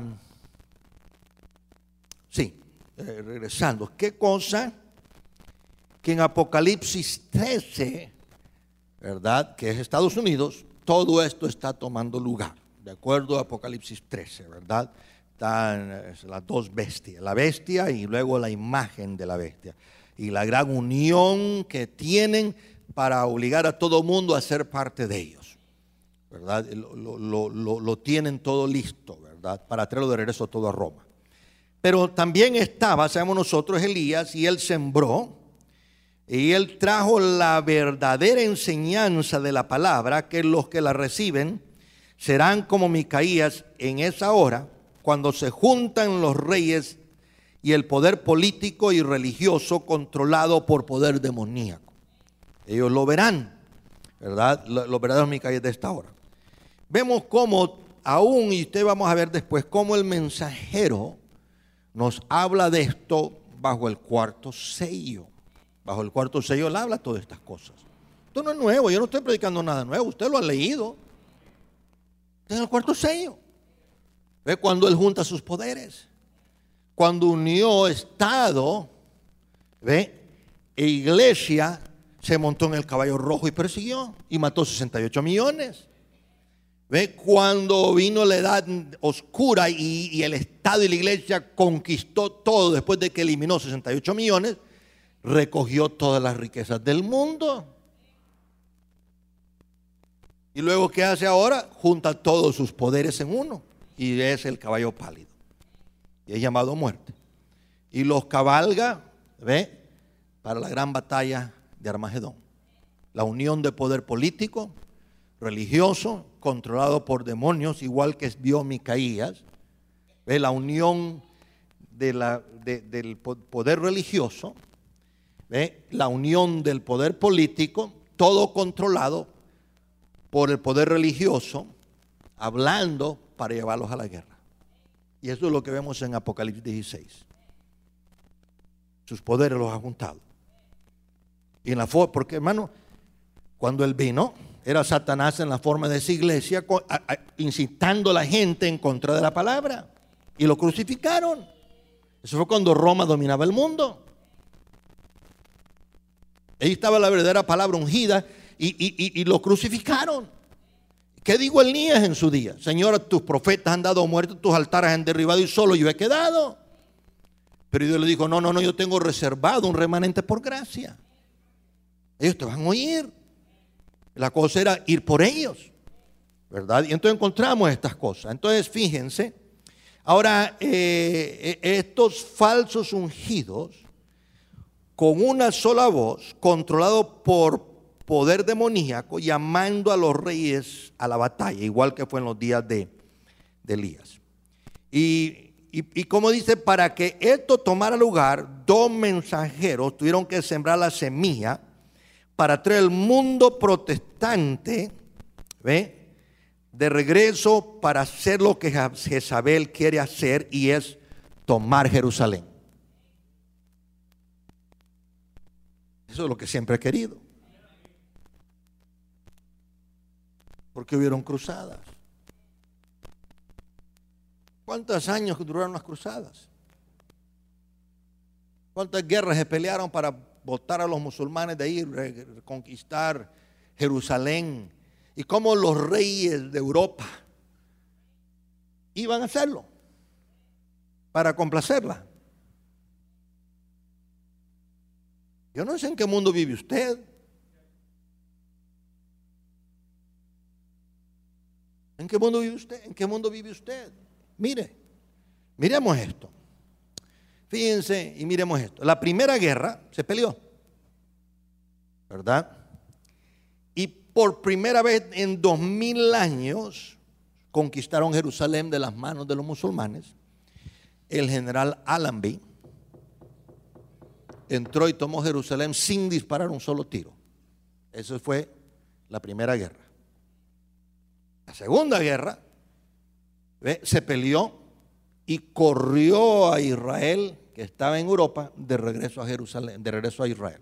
sí, eh, regresando, ¿qué cosa? Que en Apocalipsis trece, ¿verdad?, que es Estados Unidos, todo esto está tomando lugar, de acuerdo a Apocalipsis trece, ¿verdad? Están las dos bestias, la bestia y luego la imagen de la bestia. Y la gran unión que tienen para obligar a todo mundo a ser parte de ellos, ¿verdad? Lo, lo, lo, lo tienen todo listo, ¿verdad? Para traerlo de regreso todo a Roma. Pero también estaba, sabemos nosotros, Elías, y él sembró, y él trajo la verdadera enseñanza de la palabra, que los que la reciben serán como Micaías en esa hora, cuando se juntan los reyes y el poder político y religioso controlado por poder demoníaco. Ellos lo verán, ¿verdad? Los verdaderos Micaías de esta hora. Vemos cómo aún, y usted vamos a ver después, cómo el mensajero nos habla de esto bajo el cuarto sello. Bajo el cuarto sello él habla todas estas cosas. Esto no es nuevo, yo no estoy predicando nada nuevo, usted lo ha leído. En el cuarto sello. ¿Ve? Cuando él junta sus poderes. Cuando unió Estado, ¿ve?, e iglesia, se montó en el caballo rojo y persiguió y mató sesenta y ocho millones. ¿Ve? Cuando vino la edad oscura y, y el Estado y la iglesia conquistó todo después de que eliminó sesenta y ocho millones, recogió todas las riquezas del mundo. Y luego, ¿qué hace ahora? Junta todos sus poderes en uno y es el caballo pálido. Y es llamado muerte. Y los cabalga, ¿ve?, para la gran batalla de Armagedón. La unión de poder político, religioso, controlado por demonios, igual que vio Micaías. ¿Ve? La unión de de la, de, del poder religioso, ¿ve? La unión del poder político, todo controlado por el poder religioso, hablando para llevarlos a la guerra. Y eso es lo que vemos en Apocalipsis dieciséis. Sus poderes los ha juntado. Y en la forma, porque hermano, cuando él vino, era Satanás en la forma de esa iglesia, incitando a la gente en contra de la palabra. Y lo crucificaron. Eso fue cuando Roma dominaba el mundo. Ahí estaba la verdadera palabra ungida y, y, y, y lo crucificaron. ¿Qué dijo Elías en su día? Señor, tus profetas han dado muerte, tus altares han derribado y solo yo he quedado. Pero Dios le dijo, no, no, no, yo tengo reservado un remanente por gracia. Ellos te van a oír. La cosa era ir por ellos, ¿verdad? Y entonces encontramos estas cosas. Entonces fíjense, ahora eh, estos falsos ungidos, con una sola voz, controlados por poder demoníaco, llamando a los reyes a la batalla, igual que fue en los días de, de Elías. Y, y, y como dice, para que esto tomara lugar, dos mensajeros tuvieron que sembrar la semilla para traer el mundo protestante, ¿ve?, de regreso para hacer lo que Jezabel quiere hacer, y es tomar Jerusalén. Eso es lo que siempre he querido. Porque hubieron cruzadas. ¿Cuántos años duraron las cruzadas? ¿Cuántas guerras se pelearon para botar a los musulmanes de ahí, reconquistar Jerusalén? Y cómo los reyes de Europa iban a hacerlo para complacerla. Yo no sé en qué mundo vive usted. ¿En qué mundo vive usted? ¿En qué mundo vive usted? Mire, miremos esto. Fíjense y miremos esto. La primera guerra se peleó, ¿verdad? Y por primera vez en dos mil años conquistaron Jerusalén de las manos de los musulmanes. El general Allenby entró y tomó Jerusalén sin disparar un solo tiro. Eso fue la primera guerra. La segunda guerra, ¿ve?, se peleó y corrió a Israel, que estaba en Europa, de regreso a Jerusalén, de regreso a Israel.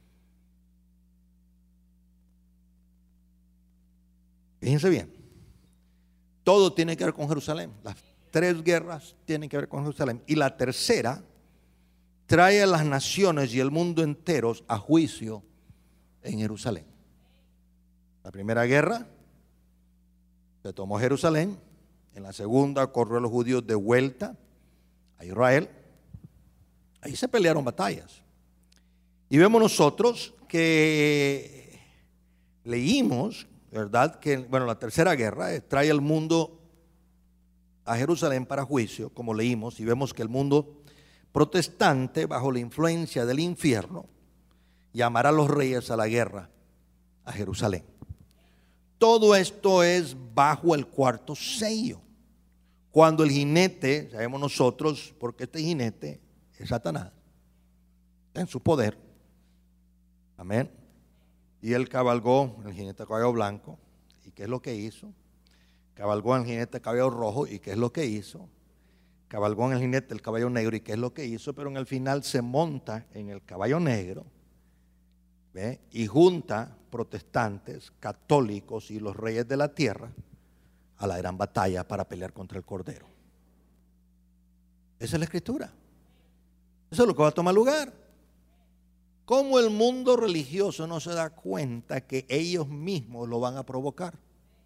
Fíjense bien, todo tiene que ver con Jerusalén. Las tres guerras tienen que ver con Jerusalén. Y la tercera trae a las naciones y el mundo enteros a juicio en Jerusalén. La primera guerra se tomó Jerusalén. En la segunda corrió a los judíos de vuelta a Israel. Ahí se pelearon batallas. Y vemos nosotros que leímos, ¿verdad?, que bueno, la tercera guerra trae al mundo a Jerusalén para juicio, como leímos, y vemos que el mundo protestante, bajo la influencia del infierno, llamará a los reyes a la guerra a Jerusalén. Todo esto es bajo el cuarto sello. Cuando el jinete, sabemos nosotros, porque este jinete es Satanás, está en su poder. Amén. Y él cabalgó el jinete de caballo blanco. ¿Y qué es lo que hizo? Cabalgó en el jinete de caballo rojo. ¿Y qué es lo que hizo? Cabalgó en el jinete del caballo negro. ¿Y qué es lo que hizo? Pero en el final se monta en el caballo negro, ¿ve?, y junta protestantes, católicos y los reyes de la tierra a la gran batalla para pelear contra el Cordero. Esa es la escritura. Eso es lo que va a tomar lugar. ¿Cómo el mundo religioso no se da cuenta que ellos mismos lo van a provocar?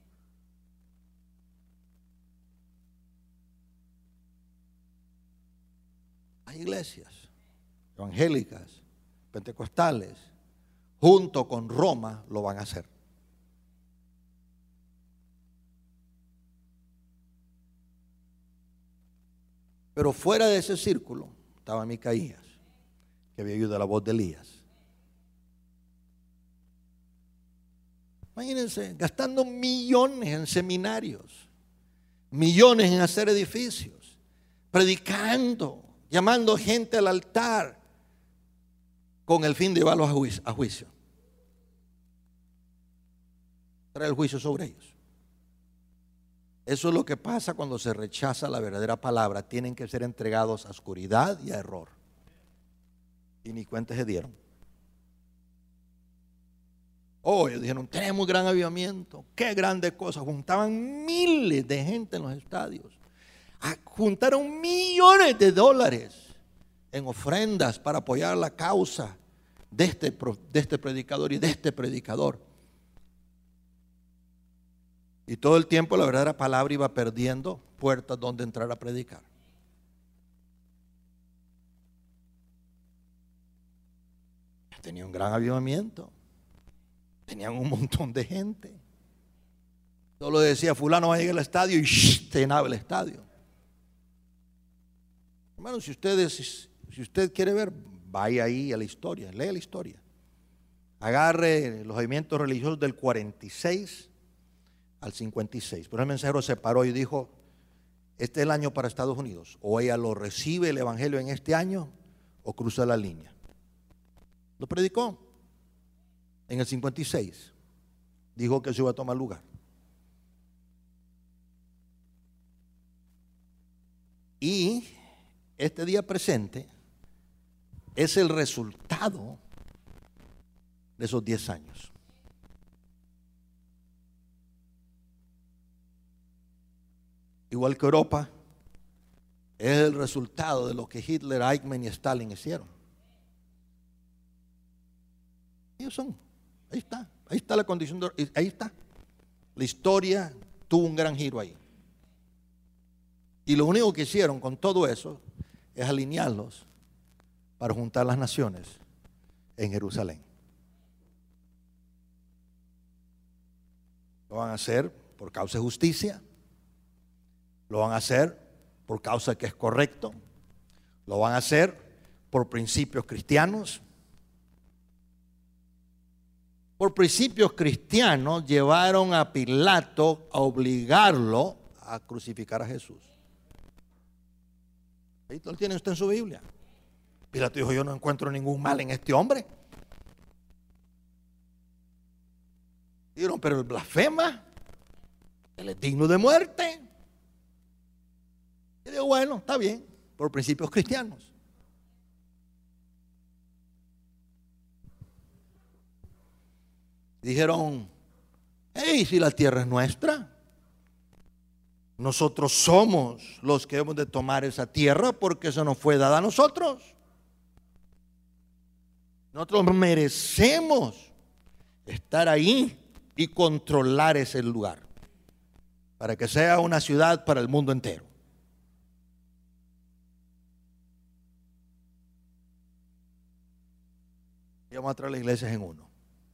Hay iglesias evangélicas, pentecostales, junto con Roma lo van a hacer. Pero fuera de ese círculo estaba Micaías, que había oído la voz de Elías. Imagínense, gastando millones en seminarios, millones en hacer edificios, predicando, llamando gente al altar con el fin de llevarlos a juicio. A juicio. Traer el juicio sobre ellos. Eso es lo que pasa cuando se rechaza la verdadera palabra. Tienen que ser entregados a oscuridad y a error. Y ni cuenta se dieron. Oh, ellos dijeron, tenemos gran avivamiento. Qué grande cosa. Juntaban miles de gente en los estadios. Juntaron millones de dólares en ofrendas para apoyar la causa de este, de este predicador y de este predicador. Y todo el tiempo la verdadera palabra iba perdiendo puertas donde entrar a predicar. Tenía un gran avivamiento. Tenían un montón de gente. Solo decía, fulano va a llegar al estadio y shh, se llenaba el estadio. Hermano, si ustedes, si usted quiere ver, vaya ahí a la historia, lea la historia. Agarre los movimientos religiosos del cuarenta y seis al cincuenta y seis. Pero el mensajero se paró y dijo, este es el año para Estados Unidos. O ella lo recibe el evangelio en este año o cruza la línea. Lo predicó en el cincuenta y seis. Dijo que se iba a tomar lugar. Y este día presente es el resultado de esos diez años. Igual que Europa, es el resultado de lo que Hitler, Eichmann y Stalin hicieron. Ellos son, ahí está, ahí está la condición, de, ahí está. La historia tuvo un gran giro ahí. Y lo único que hicieron con todo eso es alinearlos para juntar las naciones en Jerusalén. Lo van a hacer por causa de justicia. Lo van a hacer por causa de que es correcto. Lo van a hacer por principios cristianos. Por principios cristianos llevaron a Pilato a obligarlo a crucificar a Jesús. Ahí lo tiene usted en su Biblia. Pilato dijo, yo no encuentro ningún mal en este hombre. Dijeron, pero el blasfema, él es digno de muerte. Y digo, bueno, está bien, por principios cristianos. Dijeron, hey, si la tierra es nuestra, nosotros somos los que hemos de tomar esa tierra porque eso nos fue dada a nosotros. Nosotros merecemos estar ahí y controlar ese lugar para que sea una ciudad para el mundo entero. Y vamos a traer las iglesias en uno.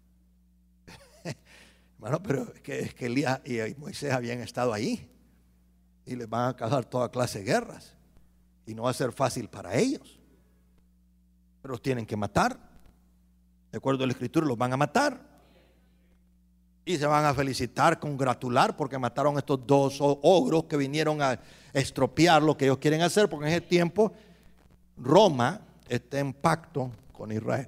Bueno, pero es que, es que Elías y Moisés habían estado ahí y les van a causar toda clase de guerras y no va a ser fácil para ellos, pero los tienen que matar. De acuerdo a la escritura, los van a matar y se van a felicitar, congratular porque mataron a estos dos ogros que vinieron a estropear lo que ellos quieren hacer, porque en ese tiempo Roma está en pacto con Israel.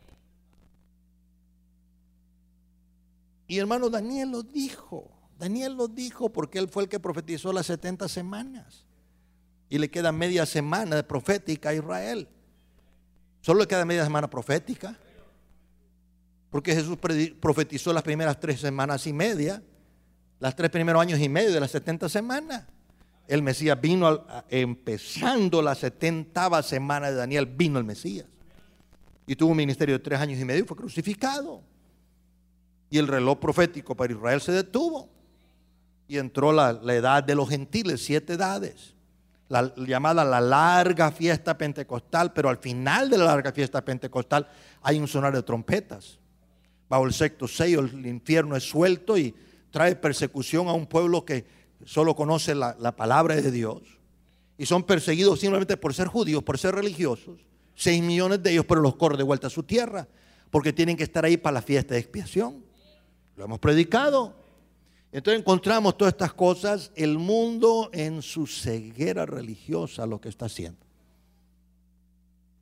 Y hermano, Daniel lo dijo, Daniel lo dijo porque él fue el que profetizó las setenta semanas. Y le queda media semana de profética a Israel. Solo le queda media semana profética. Porque Jesús profetizó las primeras tres semanas y media, las tres primeros años y medio de las setenta semanas. El Mesías vino, al, empezando la setentava semana de Daniel, vino el Mesías. Y tuvo un ministerio de tres años y medio y fue crucificado. Y el reloj profético para Israel se detuvo. Y entró la, la edad de los gentiles, siete edades. La llamada la larga fiesta pentecostal, pero al final de la larga fiesta pentecostal hay un sonar de trompetas. Bajo el sexto sello el infierno es suelto y trae persecución a un pueblo que solo conoce la, la palabra de Dios. Y son perseguidos simplemente por ser judíos, por ser religiosos. Seis millones de ellos, pero los corre de vuelta a su tierra, porque tienen que estar ahí para la fiesta de expiación. Lo hemos predicado. Entonces encontramos todas estas cosas, el mundo en su ceguera religiosa lo que está haciendo.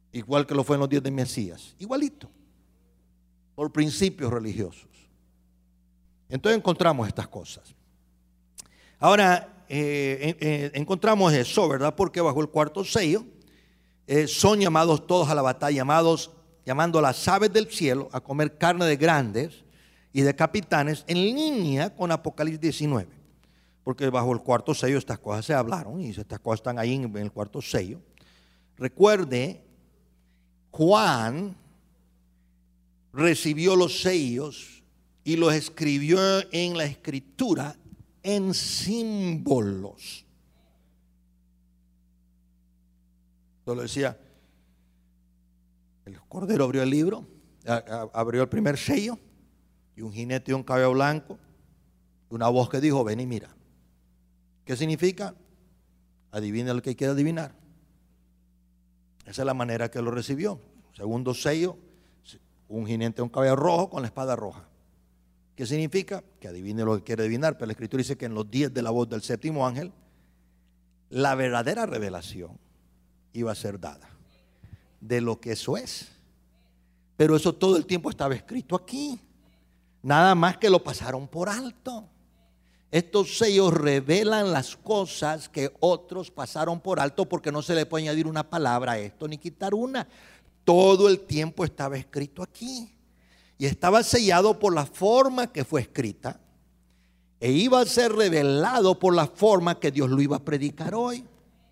igual que lo fue en los días de Mesías, igualito, por principios religiosos. Entonces encontramos estas cosas. Ahora, eh, eh, encontramos eso, ¿verdad? Porque bajo el cuarto sello eh, son llamados todos a la batalla, llamados, llamando a las aves del cielo a comer carne de grandes y de capitanes, en línea con Apocalipsis diecinueve. Porque bajo el cuarto sello estas cosas se hablaron y estas cosas están ahí en el cuarto sello. Recuerde, Juan recibió los sellos y los escribió en la escritura en símbolos. Solo decía, el cordero abrió el libro, abrió el primer sello, y un jinete y un caballo blanco, y una voz que dijo, ven y mira. ¿Qué significa? Adivina lo que quiere adivinar. Esa es la manera que lo recibió. Segundo sello, un jinete y un caballo rojo con la espada roja. ¿Qué significa? Que adivine lo que quiere adivinar. Pero la Escritura dice que en los días de la voz del séptimo ángel, la verdadera revelación iba a ser dada de lo que eso es. Pero eso todo el tiempo estaba escrito aquí. Nada más que lo pasaron por alto. Estos sellos revelan las cosas que otros pasaron por alto porque no se le puede añadir una palabra a esto ni quitar una. Todo el tiempo estaba escrito aquí. Y estaba sellado por la forma que fue escrita. E iba a ser revelado por la forma que Dios lo iba a predicar hoy.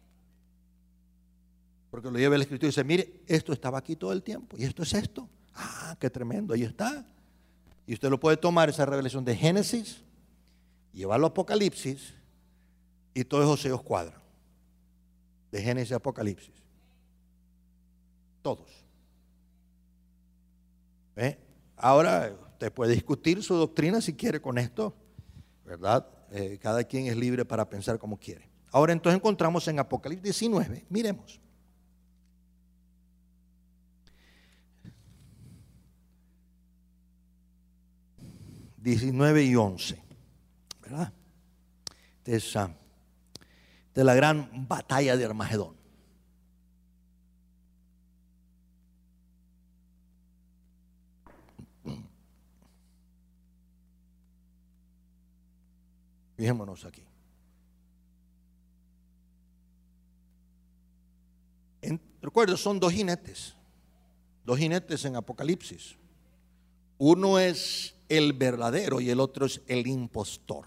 Porque lo lleva el Escritura y dice, mire, esto estaba aquí todo el tiempo. Y esto es esto. Ah, qué tremendo, ahí está. Y usted lo puede tomar, esa revelación de Génesis, llevarlo a Apocalipsis, y todos esos sellos cuadran. De Génesis a Apocalipsis. Todos. ¿Ve? Ahora, usted puede discutir su doctrina si quiere con esto, ¿verdad? Eh, cada quien es libre para pensar como quiere. Ahora entonces encontramos en Apocalipsis diecinueve, miremos. diecinueve y once, ¿verdad? Esta es, uh, esta es la gran batalla de Armagedón. Fijémonos aquí. En, recuerdo, son dos jinetes. Dos jinetes en Apocalipsis. Uno es el verdadero y el otro es el impostor.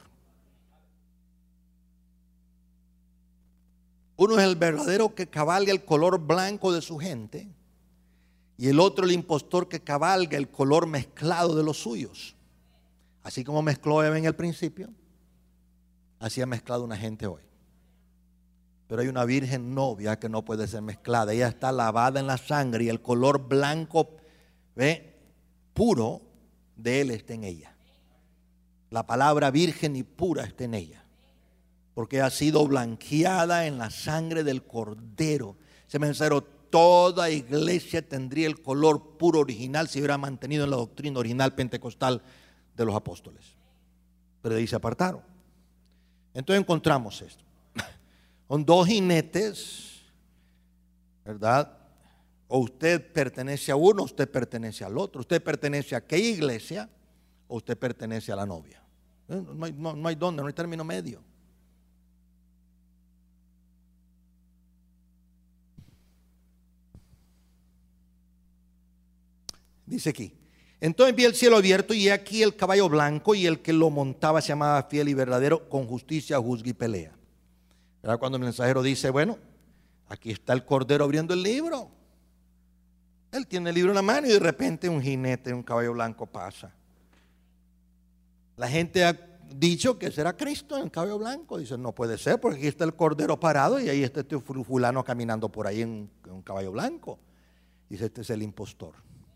Uno es el verdadero que cabalga el color blanco de su gente y el otro el impostor que cabalga el color mezclado de los suyos. Así como mezcló Eva en el principio, así ha mezclado una gente hoy. Pero hay una virgen novia que no puede ser mezclada. Ella está lavada en la sangre y el color blanco, ¿ve?, puro de él está en ella. La palabra virgen y pura está en ella. Porque ha sido blanqueada en la sangre del Cordero. Ese mensajero, toda iglesia tendría el color puro original si hubiera mantenido en la doctrina original pentecostal de los apóstoles. Pero de ahí se apartaron. Entonces encontramos esto. Son dos jinetes, ¿verdad? O usted pertenece a uno, usted pertenece al otro. Usted pertenece a qué iglesia o usted pertenece a la novia. No hay, no, no hay dónde, no hay término medio. Dice aquí, entonces vi el cielo abierto y aquí el caballo blanco y el que lo montaba se llamaba Fiel y Verdadero, con justicia juzga y pelea. ¿Verdad? Cuando el mensajero dice, bueno, aquí está el Cordero abriendo el libro. Él tiene el libro en la mano y de repente un jinete, un caballo blanco pasa. La gente ha dicho que será Cristo en el caballo blanco. Dice, no puede ser porque aquí está el Cordero parado y ahí está este fulano caminando por ahí en, en un caballo blanco. Dice, este es el impostor.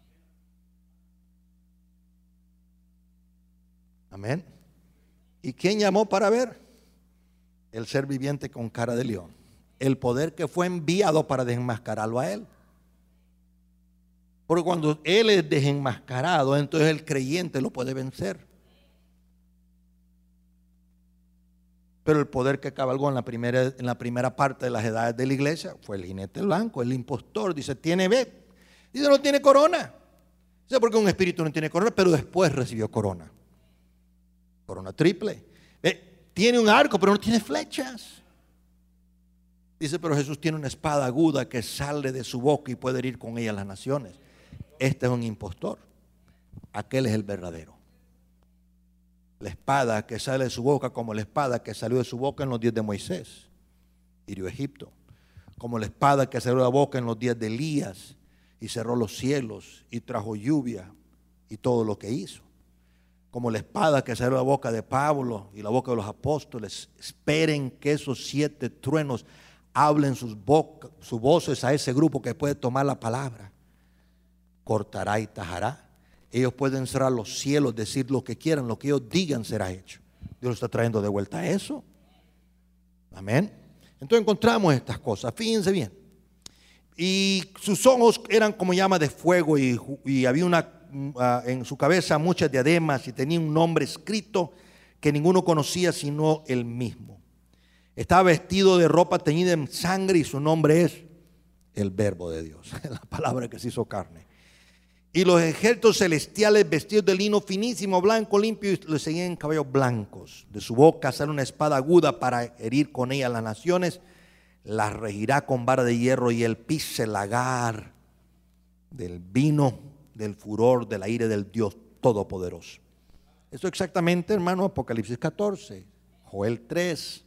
Amén. ¿Y quién llamó para ver? El ser viviente con cara de león. El poder que fue enviado para desenmascararlo a él. Porque cuando él es desenmascarado, entonces el creyente lo puede vencer. Pero el poder que cabalgó en la primera, en la primera parte de las edades de la iglesia fue el jinete blanco, el impostor. Dice, tiene ve. Dice, no tiene corona. Dice, porque un espíritu no tiene corona, pero después recibió corona. Corona triple. Ve, tiene un arco, pero no tiene flechas. Dice, pero Jesús tiene una espada aguda que sale de su boca y puede herir con ella a las naciones. Este es un impostor. Aquel es el verdadero. La espada que sale de su boca, como la espada que salió de su boca en los días de Moisés, hirió a Egipto. Como la espada que salió de la boca en los días de Elías y cerró los cielos y trajo lluvia y todo lo que hizo. Como la espada que salió de la boca de Pablo y la boca de los apóstoles. Esperen que esos siete truenos hablen sus, boca, sus voces a ese grupo que puede tomar la palabra. Cortará y tajará. Ellos pueden cerrar los cielos, decir lo que quieran, lo que ellos digan será hecho. Dios está trayendo de vuelta a eso. Amén. Entonces encontramos estas cosas. Fíjense bien. Y sus ojos eran como llamas de fuego y, y había una, uh, en su cabeza muchas diademas y tenía un nombre escrito que ninguno conocía sino él mismo. Estaba vestido de ropa teñida en sangre y su nombre es el Verbo de Dios, la palabra que se hizo carne. Y los ejércitos celestiales vestidos de lino finísimo, blanco, limpio, y le seguían en cabellos blancos. De su boca sale una espada aguda para herir con ella a las naciones. Las regirá con vara de hierro y el pise el lagar del vino, del furor, del aire del Dios Todopoderoso. Eso exactamente, hermano, Apocalipsis catorce, Joel tres,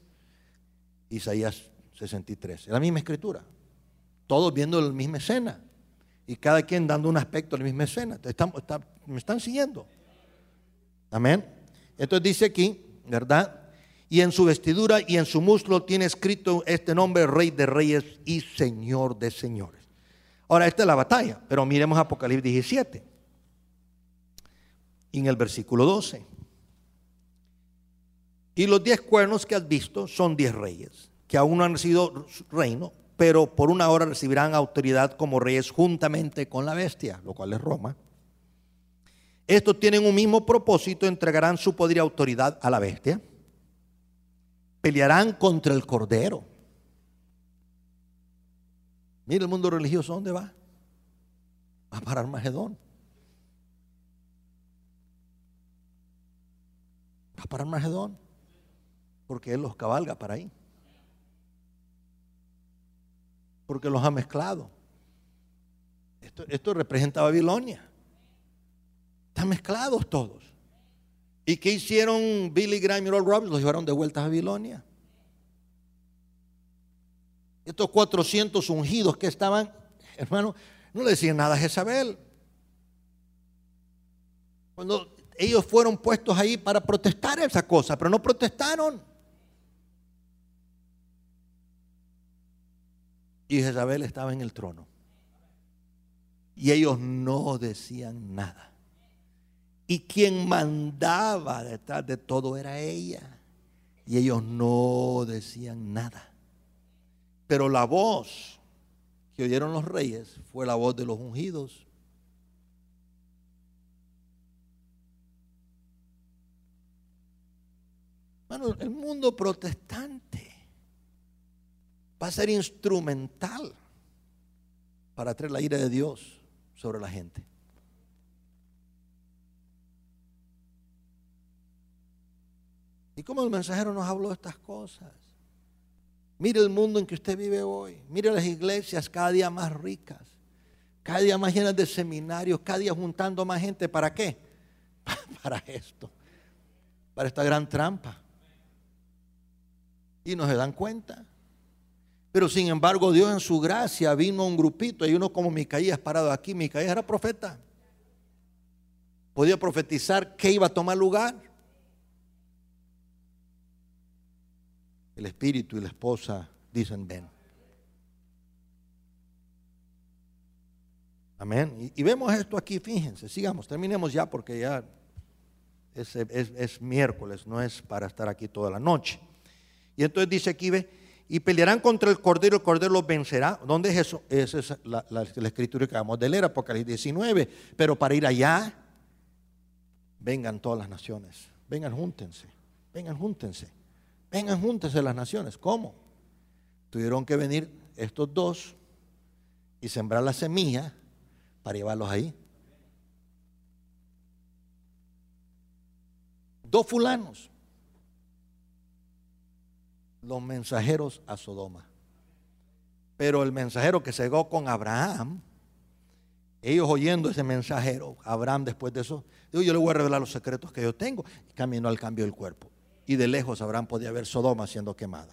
Isaías sesenta y tres. Es la misma escritura. Todos viendo la misma escena. Y cada quien dando un aspecto de la misma escena. ¿Están, están, ¿Me están siguiendo? Amén. Entonces dice aquí, ¿verdad? Y en su vestidura y en su muslo tiene escrito este nombre, Rey de Reyes y Señor de Señores. Ahora, esta es la batalla, pero miremos Apocalipsis diecisiete. Y en el versículo doce. Y los diez cuernos que has visto son diez reyes, que aún no han recibido reino, pero por una hora recibirán autoridad como reyes juntamente con la bestia, lo cual es Roma. Estos tienen un mismo propósito, entregarán su poder y autoridad a la bestia. Pelearán contra el Cordero. Mira el mundo religioso, ¿dónde va? Va para Armagedón. Va para Armagedón, porque Él los cabalga para ahí. Porque los ha mezclado. Esto, esto representa a Babilonia. Están mezclados todos. ¿Y qué hicieron Billy Graham y Oral Roberts? Los llevaron de vuelta a Babilonia. Estos cuatrocientos ungidos que estaban, hermano, no le decían nada a Jezabel. Cuando ellos fueron puestos ahí para protestar esa cosa, pero no protestaron. Y Jezabel estaba en el trono. Y ellos no decían nada. Y quien mandaba detrás de todo era ella. Y ellos no decían nada. Pero la voz que oyeron los reyes fue la voz de los ungidos. Bueno, el mundo protestante va a ser instrumental para traer la ira de Dios sobre la gente. ¿Y cómo el mensajero nos habló de estas cosas? Mire el mundo en que usted vive hoy. Mire las iglesias cada día más ricas, cada día más llenas de seminarios, cada día juntando más gente. ¿Para qué? Para esto, para esta gran trampa. Y no se dan cuenta. Pero sin embargo Dios en su gracia vino a un grupito. Hay uno como Micaías parado aquí. Micaías era profeta. Podía profetizar qué iba a tomar lugar. El espíritu y la esposa dicen ven. Amén. Y, y vemos esto aquí, fíjense, sigamos, terminemos ya porque ya es, es, es miércoles, no es para estar aquí toda la noche. Y entonces dice aquí, ve, y pelearán contra el Cordero, el Cordero los vencerá. ¿Dónde es eso? Esa es la, la, la escritura que acabamos de leer, Apocalipsis diecinueve. Pero para ir allá, vengan todas las naciones, vengan, júntense, vengan, júntense. vengan, júntense las naciones. ¿Cómo? Tuvieron que venir estos dos y sembrar la semilla para llevarlos ahí. Dos fulanos, los mensajeros a Sodoma. Pero el mensajero que se llegó con Abraham, ellos oyendo ese mensajero, Abraham después de eso, dijo, yo le voy a revelar los secretos que yo tengo, y caminó al cambio del cuerpo. Y de lejos Abraham podía ver Sodoma siendo quemada.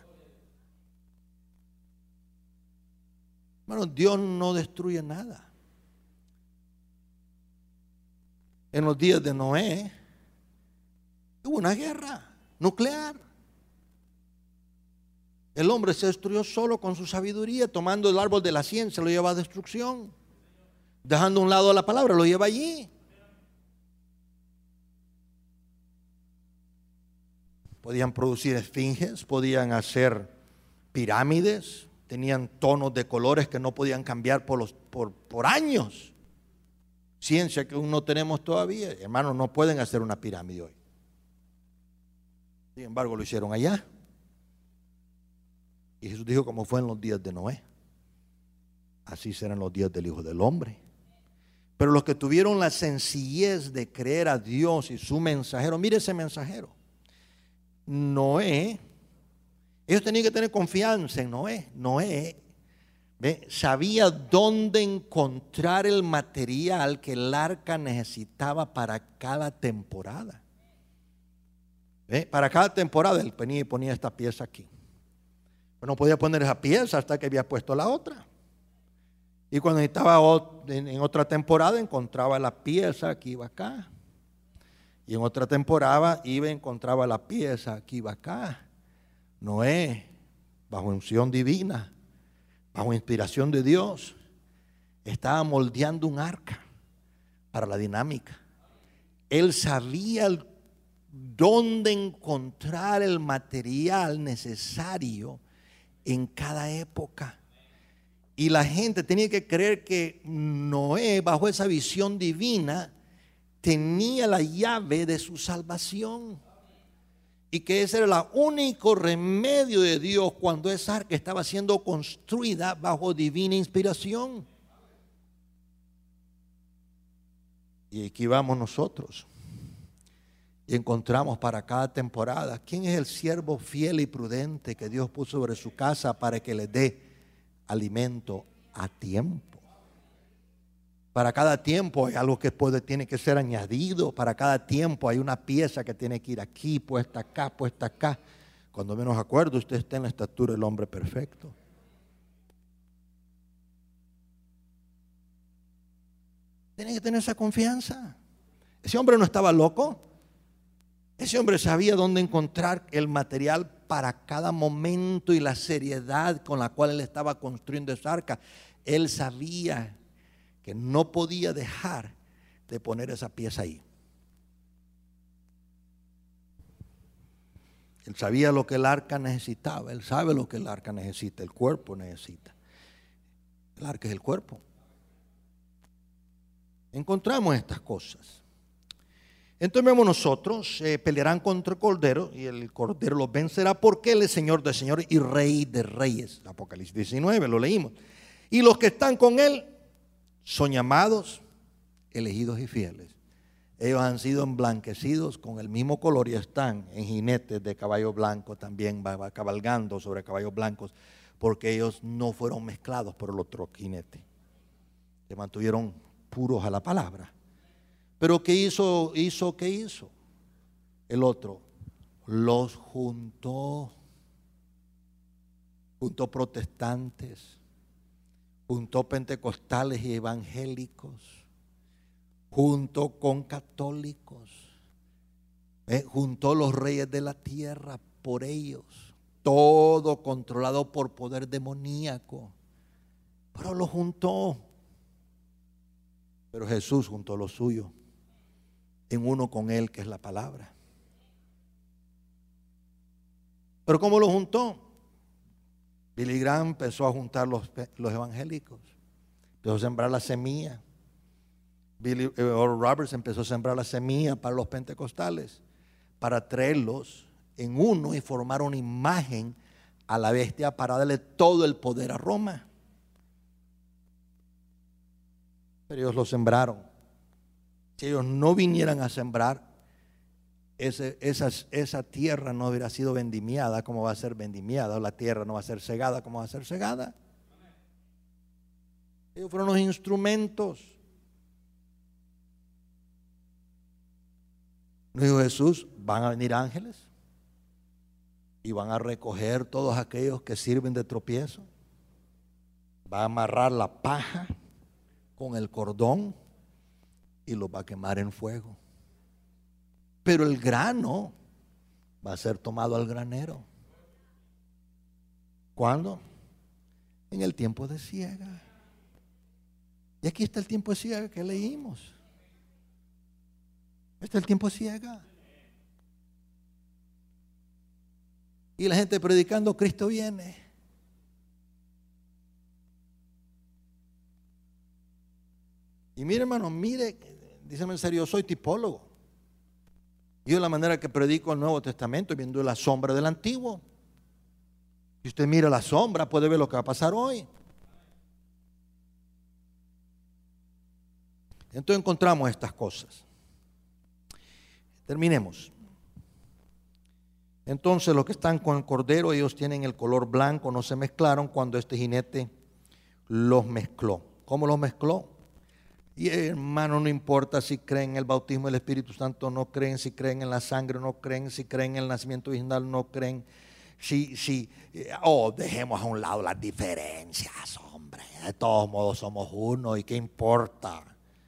Bueno, Dios no destruye nada. En los días de Noé hubo una guerra nuclear. El hombre se destruyó solo con su sabiduría, tomando el árbol de la ciencia, lo lleva a destrucción. Dejando a un lado la palabra, lo lleva allí. Podían producir esfinges, podían hacer pirámides, tenían tonos de colores que no podían cambiar por, los, por, por años. Ciencia que aún no tenemos todavía. Hermanos, no pueden hacer una pirámide hoy. Sin embargo, lo hicieron allá. Y Jesús dijo, como fue en los días de Noé, así serán los días del Hijo del Hombre. Pero los que tuvieron la sencillez de creer a Dios y su mensajero, mire ese mensajero, Noé, ellos tenían que tener confianza en Noé. Noé ¿ve? sabía dónde encontrar el material que el arca necesitaba para cada temporada. ¿Ve? Para cada temporada él venía y ponía esta pieza aquí. Pero no podía poner esa pieza hasta que había puesto la otra. Y cuando estaba en otra temporada encontraba la pieza que iba acá. Y en otra temporada iba y encontraba la pieza que iba acá. Noé, bajo unción divina, bajo inspiración de Dios, estaba moldeando un arca para la dinámica. Él sabía dónde encontrar el material necesario en cada época. Y la gente tenía que creer que Noé, bajo esa visión divina, tenía la llave de su salvación. Y que ese era el único remedio de Dios cuando esa arca estaba siendo construida bajo divina inspiración. Y aquí vamos nosotros. Y encontramos para cada temporada quién es el siervo fiel y prudente que Dios puso sobre su casa para que le dé alimento a tiempo. Para cada tiempo hay algo que puede, tiene que ser añadido. Para cada tiempo hay una pieza que tiene que ir aquí, puesta acá, puesta acá. Cuando menos acuerdo, usted está en la estatura del hombre perfecto. Tiene que tener esa confianza. Ese hombre no estaba loco. Ese hombre sabía dónde encontrar el material para cada momento y la seriedad con la cual él estaba construyendo esa arca. Él sabía que no podía dejar de poner esa pieza ahí. Él sabía lo que el arca necesitaba. Él sabe lo que el arca necesita, el cuerpo necesita. El arca es el cuerpo. Encontramos estas cosas. Entonces vemos nosotros, eh, pelearán contra el Cordero y el Cordero los vencerá porque Él es Señor de señores y Rey de reyes. Apocalipsis diecinueve, lo leímos. Y los que están con Él son llamados, elegidos y fieles. Ellos han sido emblanquecidos con el mismo color y están en jinetes de caballo blanco también, va cabalgando sobre caballos blancos, porque ellos no fueron mezclados por el otro jinete. Se mantuvieron puros a la palabra. Pero ¿qué hizo? ¿Hizo qué hizo? El otro los juntó. Juntó protestantes, juntó pentecostales y evangélicos, juntó con católicos, eh, juntó los reyes de la tierra por ellos, todo controlado por poder demoníaco, pero lo juntó. Pero Jesús juntó lo suyo en uno con Él, que es la palabra. Pero ¿cómo lo juntó? Billy Graham empezó a juntar los, los evangélicos, empezó a sembrar la semilla. Billy eh, Oral Roberts empezó a sembrar la semilla para los pentecostales, para traerlos en uno y formaron una imagen a la bestia para darle todo el poder a Roma. Pero ellos lo sembraron. Si ellos no vinieran a sembrar, ese, esa, esa tierra no hubiera sido vendimiada como va a ser vendimiada, o la tierra no va a ser segada como va a ser segada. Ellos fueron los instrumentos. ¿No dijo Jesús? Van a venir ángeles y van a recoger todos aquellos que sirven de tropiezo. Va a amarrar la paja con el cordón y los va a quemar en fuego. Pero el grano va a ser tomado al granero. ¿Cuándo? En el tiempo de siega. Y aquí está el tiempo de siega que leímos. Este es el tiempo de siega. Y la gente predicando, Cristo viene. Y mire, hermano, mire, dígame en serio, yo soy tipólogo. Yo la manera que predico el Nuevo Testamento, viendo la sombra del Antiguo. Si usted mira la sombra, puede ver lo que va a pasar hoy. Entonces encontramos estas cosas. Terminemos. Entonces los que están con el cordero, ellos tienen el color blanco, no se mezclaron cuando este jinete los mezcló. ¿Cómo los mezcló? Y hermano, no importa si creen en el bautismo del Espíritu Santo, no creen, si creen en la sangre, no creen, si creen en el nacimiento original, no creen, si, si, oh, dejemos a un lado las diferencias, hombre, de todos modos somos uno, ¿y qué importa?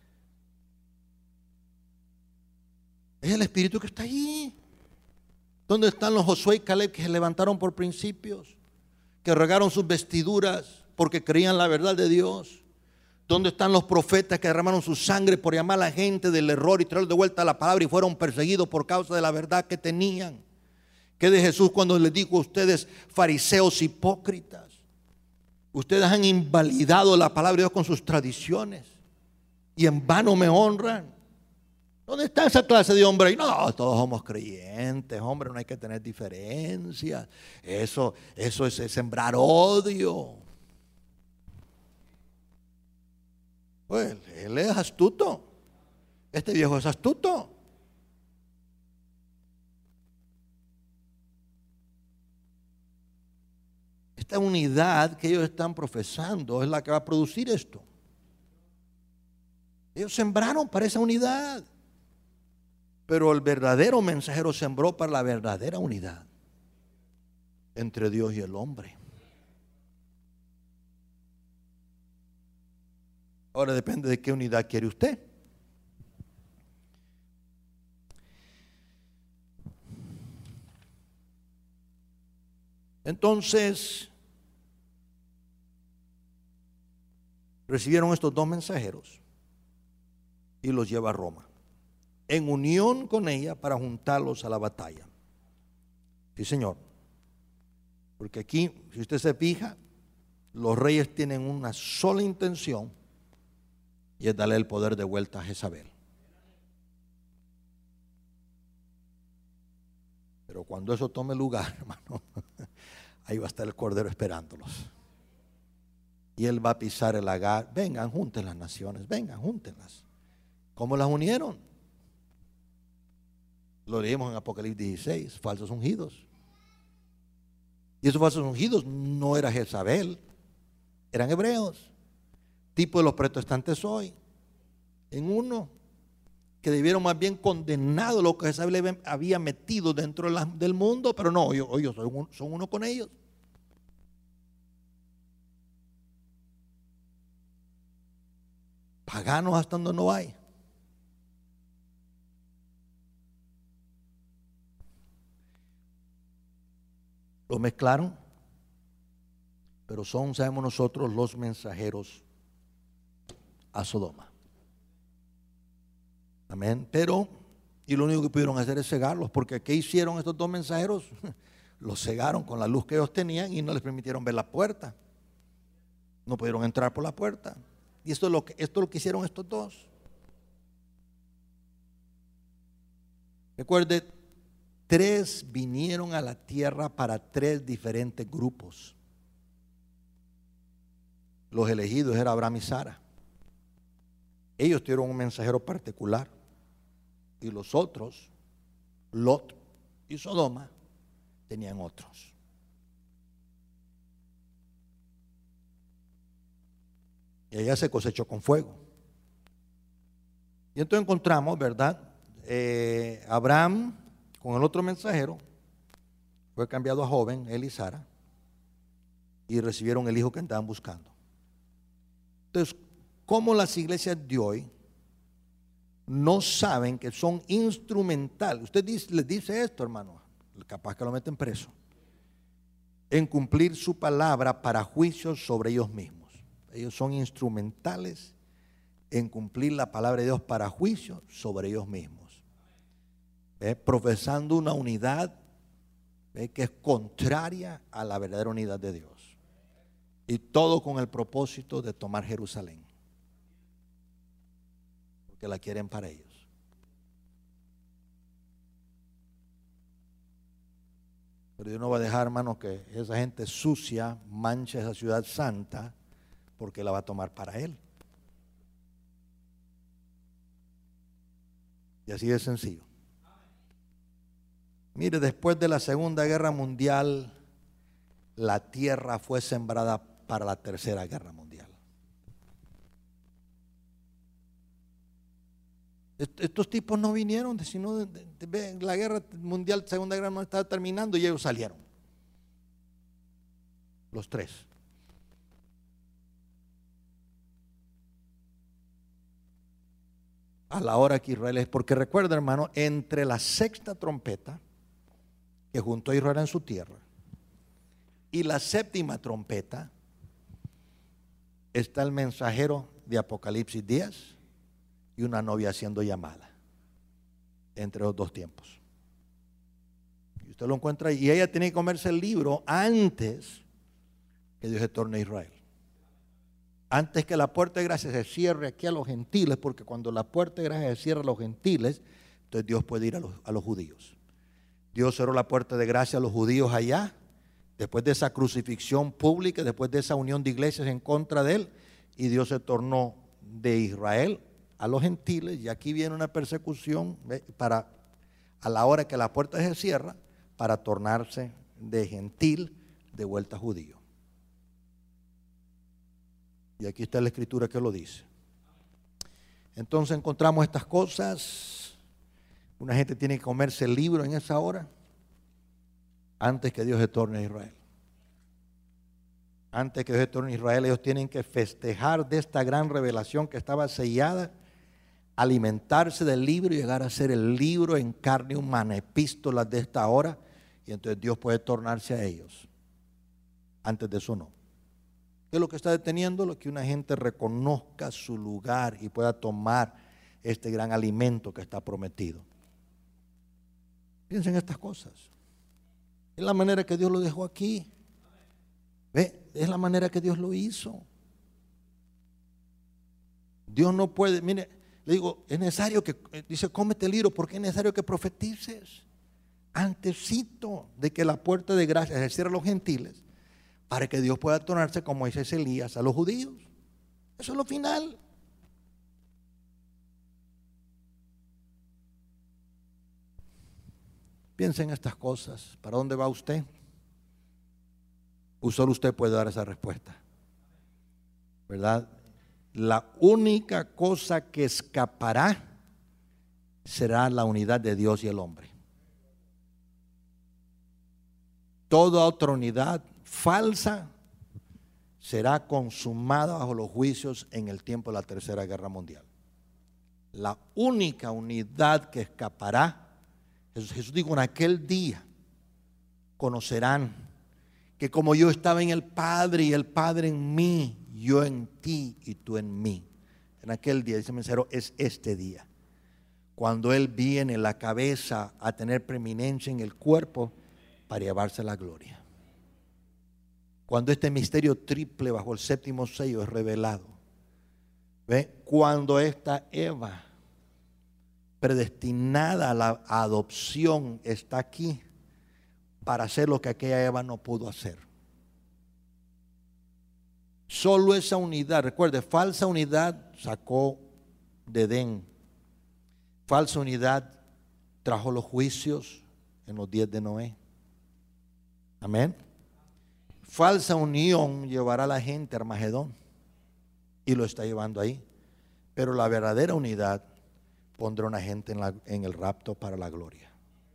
Es el Espíritu que está allí. ¿Dónde están los Josué y Caleb que se levantaron por principios? Que regaron sus vestiduras porque creían la verdad de Dios. ¿Dónde están los profetas que derramaron su sangre por llamar a la gente del error y traer de vuelta la palabra y fueron perseguidos por causa de la verdad que tenían? ¿Qué de Jesús cuando les dijo a ustedes, fariseos hipócritas? Ustedes han invalidado la palabra de Dios con sus tradiciones y en vano me honran. ¿Dónde está esa clase de hombre? No, todos somos creyentes, hombre, no hay que tener diferencias. Eso, eso es sembrar odio. Pues él es astuto. Este viejo es astuto. Esta unidad que ellos están profesando es la que va a producir esto. Ellos sembraron para esa unidad. Pero el verdadero mensajero sembró para la verdadera unidad entre Dios y el hombre. Ahora depende de qué unidad quiere usted. Entonces, recibieron estos dos mensajeros y los lleva a Roma, en unión con ella para juntarlos a la batalla. Sí, señor. Porque aquí, si usted se fija, los reyes tienen una sola intención y es darle el poder de vuelta a Jezabel. Pero cuando eso tome lugar, hermano, ahí va a estar el Cordero esperándolos. Y él va a pisar el lagar. Vengan, junten las naciones, vengan, júntenlas. ¿Cómo las unieron? Lo leemos en Apocalipsis dieciséis, falsos ungidos. Y esos falsos ungidos no era Jezabel, eran hebreos, tipo de los protestantes hoy, en uno, que debieron más bien condenado lo que Jezabel había metido dentro de la, del mundo, pero no, ellos, ellos son, un, son uno con ellos. Paganos hasta donde no hay. Lo mezclaron, pero son, sabemos nosotros, los mensajeros a Sodoma. Amén. Pero, y lo único que pudieron hacer es cegarlos, porque ¿qué hicieron estos dos mensajeros? Los cegaron con la luz que ellos tenían y no les permitieron ver la puerta. No pudieron entrar por la puerta. Y esto es lo que, esto es lo que hicieron estos dos. Recuerde, tres vinieron a la tierra para tres diferentes grupos. Los elegidos eran Abraham y Sara. Ellos tuvieron un mensajero particular. Y los otros, Lot y Sodoma, tenían otros. Y allá se cosechó con fuego. Y entonces encontramos, ¿verdad? Eh, Abraham con el otro mensajero fue cambiado a joven, él y Sara, y recibieron el hijo que andaban buscando. Entonces, ¿cómo las iglesias de hoy no saben que son instrumentales? Usted dice, les dice esto, hermano, capaz que lo meten preso, en cumplir su palabra para juicios sobre ellos mismos. Ellos son instrumentales en cumplir la palabra de Dios para juicio sobre ellos mismos, ¿eh? Profesando una unidad, ¿eh? que es contraria a la verdadera unidad de Dios, y todo con el propósito de tomar Jerusalén, porque la quieren para ellos. Pero Dios no va a dejar, hermano, que esa gente sucia manche esa ciudad santa, porque la va a tomar para Él. Y así de sencillo. Mire, después de la Segunda Guerra Mundial, la tierra fue sembrada para la Tercera Guerra Mundial. Estos tipos no vinieron, sino de, de, de, la guerra mundial, Segunda Guerra no estaba terminando y ellos salieron. Los tres. A la hora que Israel es, porque recuerda, hermano, entre la sexta trompeta que juntó a Israel en su tierra y la séptima trompeta está el mensajero de Apocalipsis diez y una novia siendo llamada, entre los dos tiempos. Y usted lo encuentra ahí, y ella tiene que comerse el libro antes que Dios se torne a Israel. Antes que la puerta de gracia se cierre aquí a los gentiles, porque cuando la puerta de gracia se cierra a los gentiles, entonces Dios puede ir a los, a los judíos. Dios cerró la puerta de gracia a los judíos allá, después de esa crucifixión pública, después de esa unión de iglesias en contra de él, y Dios se tornó de Israel a los gentiles, y aquí viene una persecución para, a la hora que la puerta se cierra, para tornarse de gentil de vuelta a judío. Y aquí está la escritura que lo dice. Entonces encontramos estas cosas. Una gente tiene que comerse el libro en esa hora antes que Dios se torne a Israel. Antes que Dios se torne a Israel, ellos tienen que festejar de esta gran revelación que estaba sellada, alimentarse del libro y llegar a ser el libro en carne humana, epístolas de esta hora, y entonces Dios puede tornarse a ellos. Antes de eso no. ¿Qué es lo que está deteniendo? Lo que una gente reconozca su lugar y pueda tomar este gran alimento que está prometido. Piensen en estas cosas. Es la manera que Dios lo dejó aquí. ¿Ve? Es la manera que Dios lo hizo. Dios no puede, mire, le digo, es necesario que, dice, cómete el libro, porque es necesario que profetices antesito de que la puerta de gracia se cierre a los gentiles, para que Dios pueda tornarse como Moisés Elías a los judíos. Eso es lo final. Piensen en estas cosas. ¿Para dónde va usted? Solo usted puede dar esa respuesta, ¿verdad? La única cosa que escapará será la unidad de Dios y el hombre. Toda otra unidad falsa será consumada bajo los juicios en el tiempo de la Tercera Guerra Mundial. La única unidad que escapará, Jesús, Jesús dijo, en aquel día conocerán que como yo estaba en el Padre y el Padre en mí, yo en ti y tú en mí. En aquel día, dice el mensajero, es este día. Cuando Él viene la cabeza a tener preeminencia en el cuerpo para llevarse la gloria. Cuando este misterio triple bajo el séptimo sello es revelado. ¿Ve? Cuando esta Eva predestinada a la adopción, está aquí para hacer lo que aquella Eva no pudo hacer. Solo esa unidad, recuerde, falsa unidad sacó de Edén. Falsa unidad trajo los juicios en los días de Noé. Amén. Falsa unión llevará a la gente a Armagedón y lo está llevando ahí. Pero la verdadera unidad pondrá a una gente en, la, en el rapto para la gloria.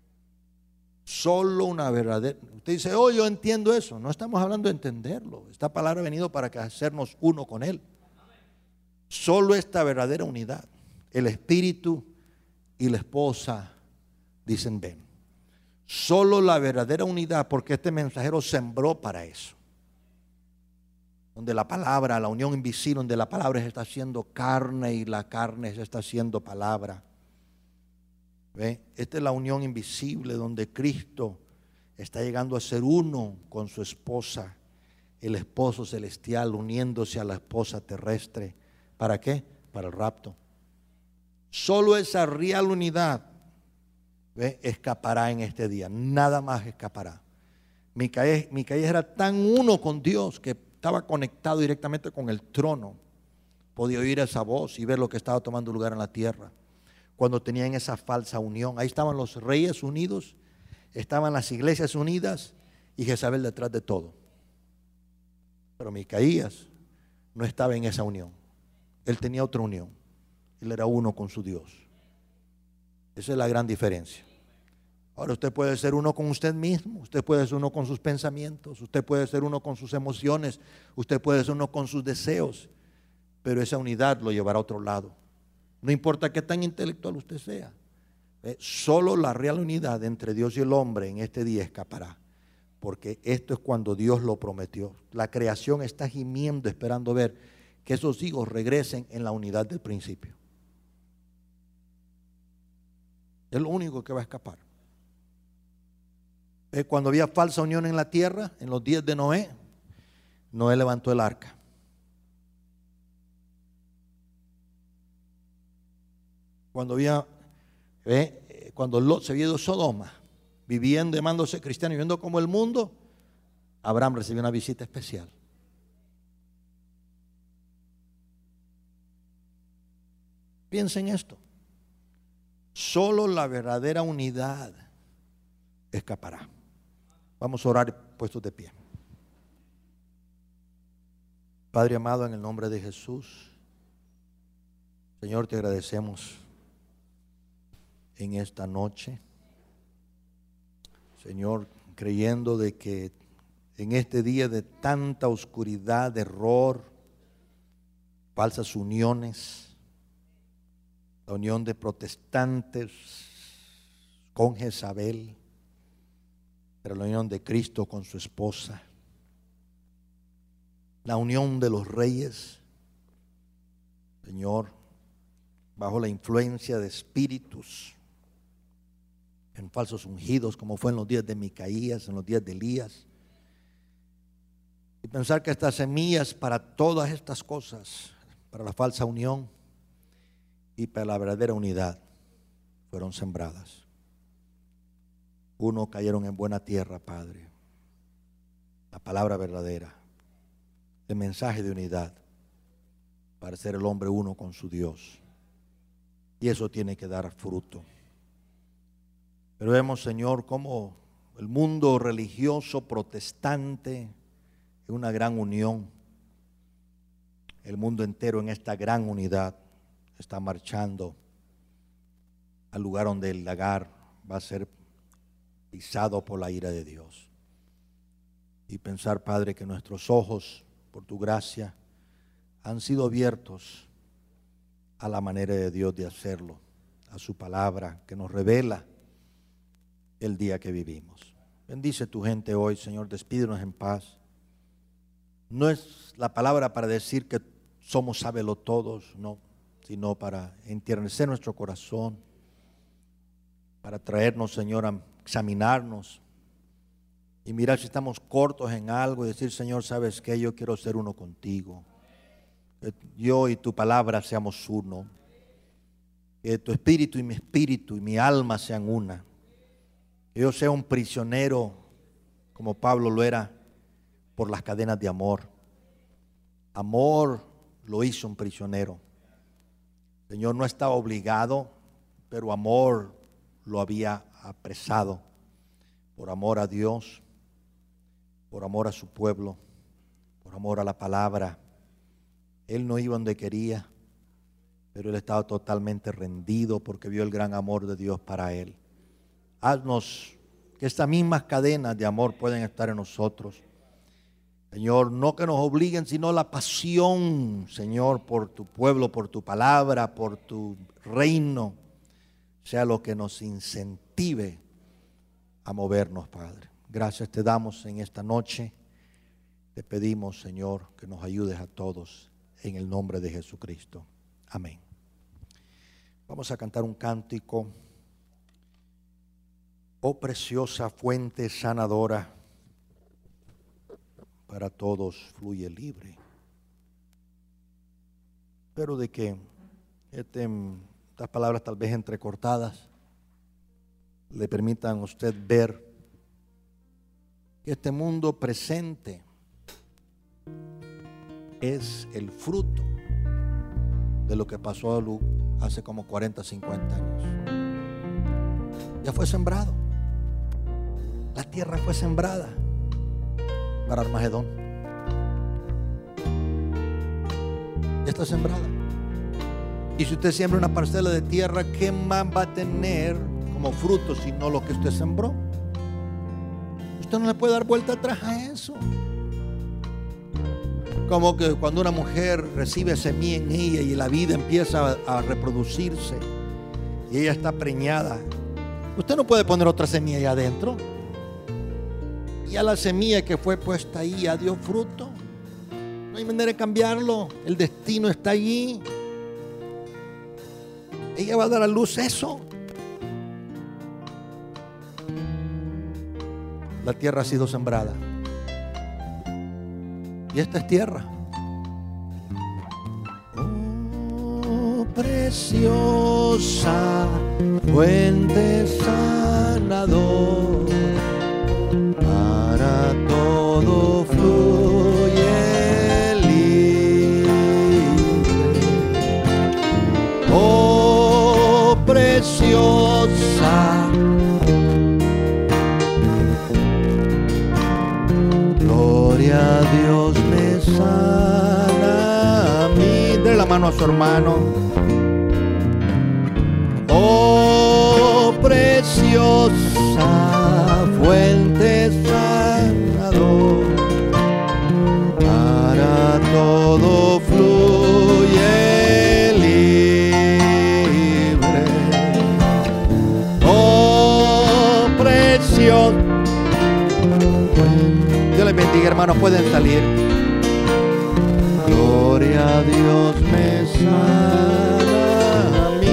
Solo una verdadera. Usted dice, oh, yo entiendo eso. No estamos hablando de entenderlo. Esta palabra ha venido para hacernos uno con Él. Solo esta verdadera unidad. El espíritu y la esposa dicen ven. Solo la verdadera unidad, porque este mensajero sembró para eso. Donde la palabra, la unión invisible, donde la palabra se está haciendo carne y la carne se está haciendo palabra. ¿Ve? Esta es la unión invisible donde Cristo está llegando a ser uno con su esposa, el esposo celestial uniéndose a la esposa terrestre. ¿Para qué? Para el rapto. Solo esa real unidad, ¿ve?, escapará en este día. Nada más escapará. Micaías, Micaías era tan uno con Dios que estaba conectado directamente con el trono. Podía oír esa voz y ver lo que estaba tomando lugar en la tierra. Cuando tenían esa falsa unión, ahí estaban los reyes unidos, estaban las iglesias unidas y Jezabel detrás de todo. Pero Micaías no estaba en esa unión. Él tenía otra unión. Él era uno con su Dios. Esa es la gran diferencia. Ahora usted puede ser uno con usted mismo, usted puede ser uno con sus pensamientos, usted puede ser uno con sus emociones, usted puede ser uno con sus deseos, pero esa unidad lo llevará a otro lado. No importa qué tan intelectual usted sea, ¿eh? Solo la real unidad entre Dios y el hombre en este día escapará, porque esto es cuando Dios lo prometió. La creación está gimiendo, esperando ver que esos hijos regresen en la unidad del principio. Es lo único que va a escapar. Cuando había falsa unión en la tierra, en los días de Noé, Noé levantó el arca. Cuando había, eh, cuando Lot se había ido a Sodoma, viviendo, llamándose cristiano, viviendo como el mundo, Abraham recibió una visita especial. Piensen en esto. Solo la verdadera unidad escapará. Vamos a orar puestos de pie. Padre amado, en el nombre de Jesús, Señor, te agradecemos en esta noche, Señor, creyendo de que en este día de tanta oscuridad, de error, falsas uniones, la unión de protestantes con Jezabel, pero la unión de Cristo con su esposa, la unión de los reyes, Señor, bajo la influencia de espíritus en falsos ungidos, como fue en los días de Micaías, en los días de Elías, y pensar que estas semillas para todas estas cosas, para la falsa unión y para la verdadera unidad, fueron sembradas. Uno cayeron en buena tierra, Padre. La palabra verdadera, el mensaje de unidad para ser el hombre uno con su Dios. Y eso tiene que dar fruto. Pero vemos, Señor, cómo el mundo religioso protestante es una gran unión. El mundo entero en esta gran unidad está marchando al lugar donde el lagar va a ser pisado por la ira de Dios. Y pensar, Padre, que nuestros ojos, por tu gracia, han sido abiertos a la manera de Dios de hacerlo, a su palabra que nos revela el día que vivimos. Bendice tu gente hoy, Señor, despídenos en paz. No es la palabra para decir que somos sábelotodos, no, sino para enternecer nuestro corazón, para traernos, Señor, a examinarnos y mirar si estamos cortos en algo y decir, Señor, ¿sabes qué? Yo quiero ser uno contigo. Yo y tu palabra seamos uno. Que tu espíritu y mi espíritu y mi alma sean una. Que yo sea un prisionero como Pablo lo era por las cadenas de amor. Amor lo hizo un prisionero. El Señor no estaba obligado, pero amor lo había apresado. Por amor a Dios, por amor a su pueblo, por amor a la palabra. Él no iba donde quería, pero él estaba totalmente rendido porque vio el gran amor de Dios para él. Haznos que estas mismas cadenas de amor puedan estar en nosotros. Señor, no que nos obliguen, sino la pasión, Señor, por tu pueblo, por tu palabra, por tu reino, sea lo que nos incentive a movernos, Padre. Gracias te damos en esta noche. Te pedimos, Señor, que nos ayudes a todos en el nombre de Jesucristo. Amén. Vamos a cantar un cántico. Oh preciosa fuente sanadora, para todos fluye libre. Pero de que este, estas palabras tal vez entrecortadas le permitan a usted ver que este mundo presente es el fruto de lo que pasó hace como cuarenta, cincuenta años. Ya fue sembrado. La tierra fue sembrada para Armagedón. Ya está sembrada. Y si usted siembra una parcela de tierra, ¿qué más va a tener como fruto sino lo que usted sembró? Usted no le puede dar vuelta atrás a eso. Como que cuando una mujer recibe semilla en ella y la vida empieza a, a reproducirse y ella está preñada, usted no puede poner otra semilla allá adentro. Ya la semilla que fue puesta ahí ya dio fruto. No hay manera de cambiarlo. El destino está allí. Ella va a dar a luz eso. La tierra ha sido sembrada. Y esta es tierra. Oh, preciosa fuente sanadora, para todo fluye libre. Oh, preciosa, gloria a Dios me sana a mí. Dé la mano a su hermano. Oh, preciosa fuente sanador, para todo fluye libre. Oh, preciosa. Dios les bendiga, hermanos, pueden salir. Gloria a Dios me sana a mí.